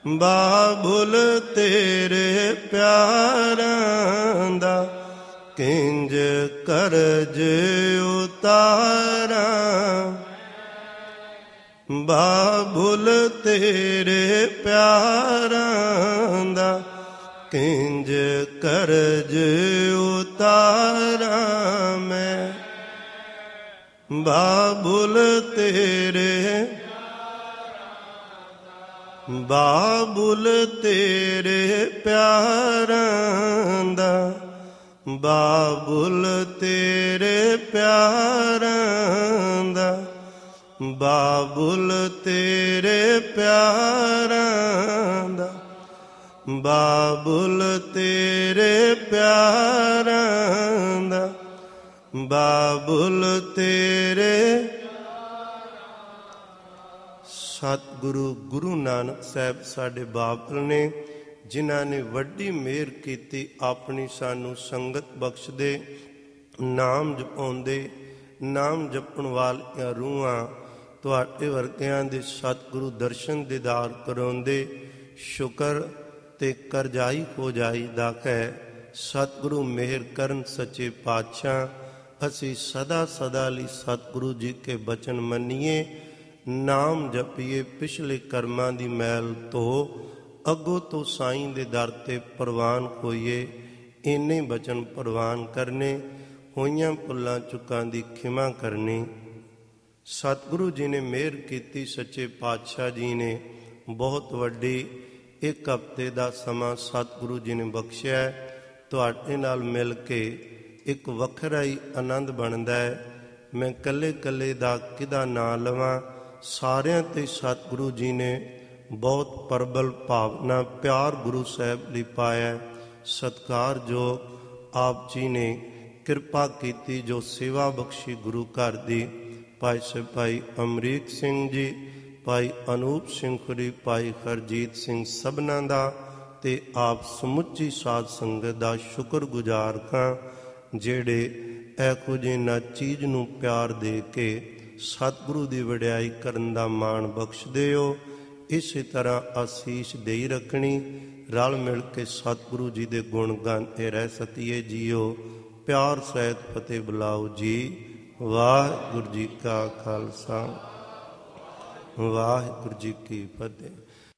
S1: ਬਾਬੁਲ ਤੇਰੇ ਪਿਆਰਾਂ ਦਾ ਕਿੰਜ ਕਰਜ ਉਤਾਰਾਂ। ਬਾਬੁਲ ਤੇਰੇ ਪਿਆਰਾਂ ਦਾ ਕਿੰਜ ਕਰਜ ਉਤਾਰਾਂ ਮੈਂ। ਬਾਬੁਲ ਤੇਰੇ ਬਾਬੁਲ ਤੇਰੇ ਪਿਆਰਾਂ ਦਾ ਬਾਬੁਲ ਤੇਰੇ ਪਿਆਰਾਂ ਦਾ ਬਾਬੁਲ ਤੇਰੇ ਪਿਆਰਾਂ ਦਾ ਬਾਬੁਲ ਤੇਰੇ ਪਿਆਰਾਂ ਦਾ ਬਾਬੁਲ ਤੇਰੇ। ਸਤਿਗੁਰੂ ਗੁਰੂ ਨਾਨਕ ਸਾਹਿਬ ਸਾਡੇ ਬਾਬਲ ਨੇ, ਜਿਨ੍ਹਾਂ ਨੇ ਵੱਡੀ ਮਿਹਰ ਕੀਤੀ, ਆਪਣੀ ਸਾਨੂੰ ਸੰਗਤ ਬਖਸ਼ਦੇ, ਨਾਮ ਜਪਾਉਂਦੇ, ਨਾਮ ਜਪਣ ਵਾਲੀਆਂ ਰੂਹਾਂ ਤੁਹਾਡੇ ਵਰਗਿਆਂ ਦੇ ਸਤਿਗੁਰੂ ਦਰਸ਼ਨ ਦੀਦਾਰ ਕਰਾਉਂਦੇ। ਸ਼ੁਕਰ ਤੇ ਕਰਜ਼ਾਈ ਹੋ ਜਾਈਦਾ ਹੈ। ਸਤਿਗੁਰੂ ਮਿਹਰ ਕਰਨ ਸੱਚੇ ਪਾਤਸ਼ਾਹ। ਅਸੀਂ ਸਦਾ ਸਦਾ ਲਈ ਸਤਿਗੁਰੂ ਜੀ ਕੇ ਬਚਨ ਮੰਨੀਏ, ਨਾਮ ਜਪੀਏ, ਪਿਛਲੇ ਕਰਮਾਂ ਦੀ ਮੈਲ ਧੋ, ਅੱਗੋਂ ਤੋਂ ਸਾਈਂ ਦੇ ਦਰ ਤੇ ਪ੍ਰਵਾਨ ਹੋਈਏ। ਇੰਨੇ ਬਚਨ ਪ੍ਰਵਾਨ ਕਰਨੇ, ਹੋਈਆਂ ਭੁੱਲਾਂ ਚੁੱਕਾਂ ਦੀ ਖਿਮਾ ਕਰਨੀ। ਸਤਿਗੁਰੂ ਜੀ ਨੇ ਮਿਹਰ ਕੀਤੀ, ਸੱਚੇ ਪਾਤਸ਼ਾਹ ਜੀ ਨੇ ਬਹੁਤ ਵੱਡੀ ਇੱਕ ਹਫ਼ਤੇ ਦਾ ਸਮਾਂ ਸਤਿਗੁਰੂ ਜੀ ਨੇ ਬਖਸ਼ਿਆ। ਤੁਹਾਡੇ ਨਾਲ ਮਿਲ ਕੇ ਇੱਕ ਵੱਖਰਾ ਹੀ ਆਨੰਦ ਬਣਦਾ ਹੈ। ਮੈਂ ਇਕੱਲੇ ਇਕੱਲੇ ਦਾ ਕਿਹਦਾ ਨਾਂ ਲਵਾਂ। ਸਾਰਿਆਂ 'ਤੇ ਸਤਿਗੁਰੂ ਜੀ ਨੇ ਬਹੁਤ ਪ੍ਰਬਲ ਭਾਵਨਾ, ਪਿਆਰ ਗੁਰੂ ਸਾਹਿਬ ਲਈ ਪਾਇਆ। ਸਤਿਕਾਰਯੋਗ ਆਪ ਜੀ ਨੇ ਕਿਰਪਾ ਕੀਤੀ, ਜੋ ਸੇਵਾ ਬਖਸ਼ੀ ਗੁਰੂ ਘਰ ਦੀ। ਭਾਈ ਅਮਰੀਕ ਸਿੰਘ ਜੀ, ਭਾਈ ਅਨੂਪ ਸਿੰਘ ਖੁਰੀ, ਭਾਈ ਹਰਜੀਤ ਸਿੰਘ, ਸਭਨਾਂ ਦਾ ਤੇ ਆਪ ਸਮੁੱਚੀ ਸਾਧ ਸੰਗਤ ਦਾ ਸ਼ੁਕਰਗੁਜ਼ਾਰ ਹਾਂ, ਜਿਹੜੇ ਇਹੋ ਜਿਹੀ ਨਾ ਚੀਜ਼ ਨੂੰ ਪਿਆਰ ਦੇ ਕੇ ਸਤਿਗੁਰੂ ਦੀ ਵਡਿਆਈ ਕਰਨ ਦਾ ਮਾਣ ਬਖਸ਼ਦੇ ਹੋ। ਇਸੇ ਤਰ੍ਹਾਂ ਆਸੀਸ਼ ਦੇਈ ਰੱਖਣੀ। ਰਲ ਮਿਲ ਕੇ ਸਤਿਗੁਰੂ ਜੀ ਦੇ ਗੁਣ ਗਾਉਂਦੇ ਰਹਿ ਸਕੀਏ ਜੀਓ। ਪਿਆਰ ਸਹਿਤ ਫਤਿਹ ਬੁਲਾਓ ਜੀ। ਵਾਹਿਗੁਰੂ ਜੀ ਕਾ ਖਾਲਸਾ, ਵਾਹਿਗੁਰੂ ਜੀ ਕੀ ਫਤਿਹ।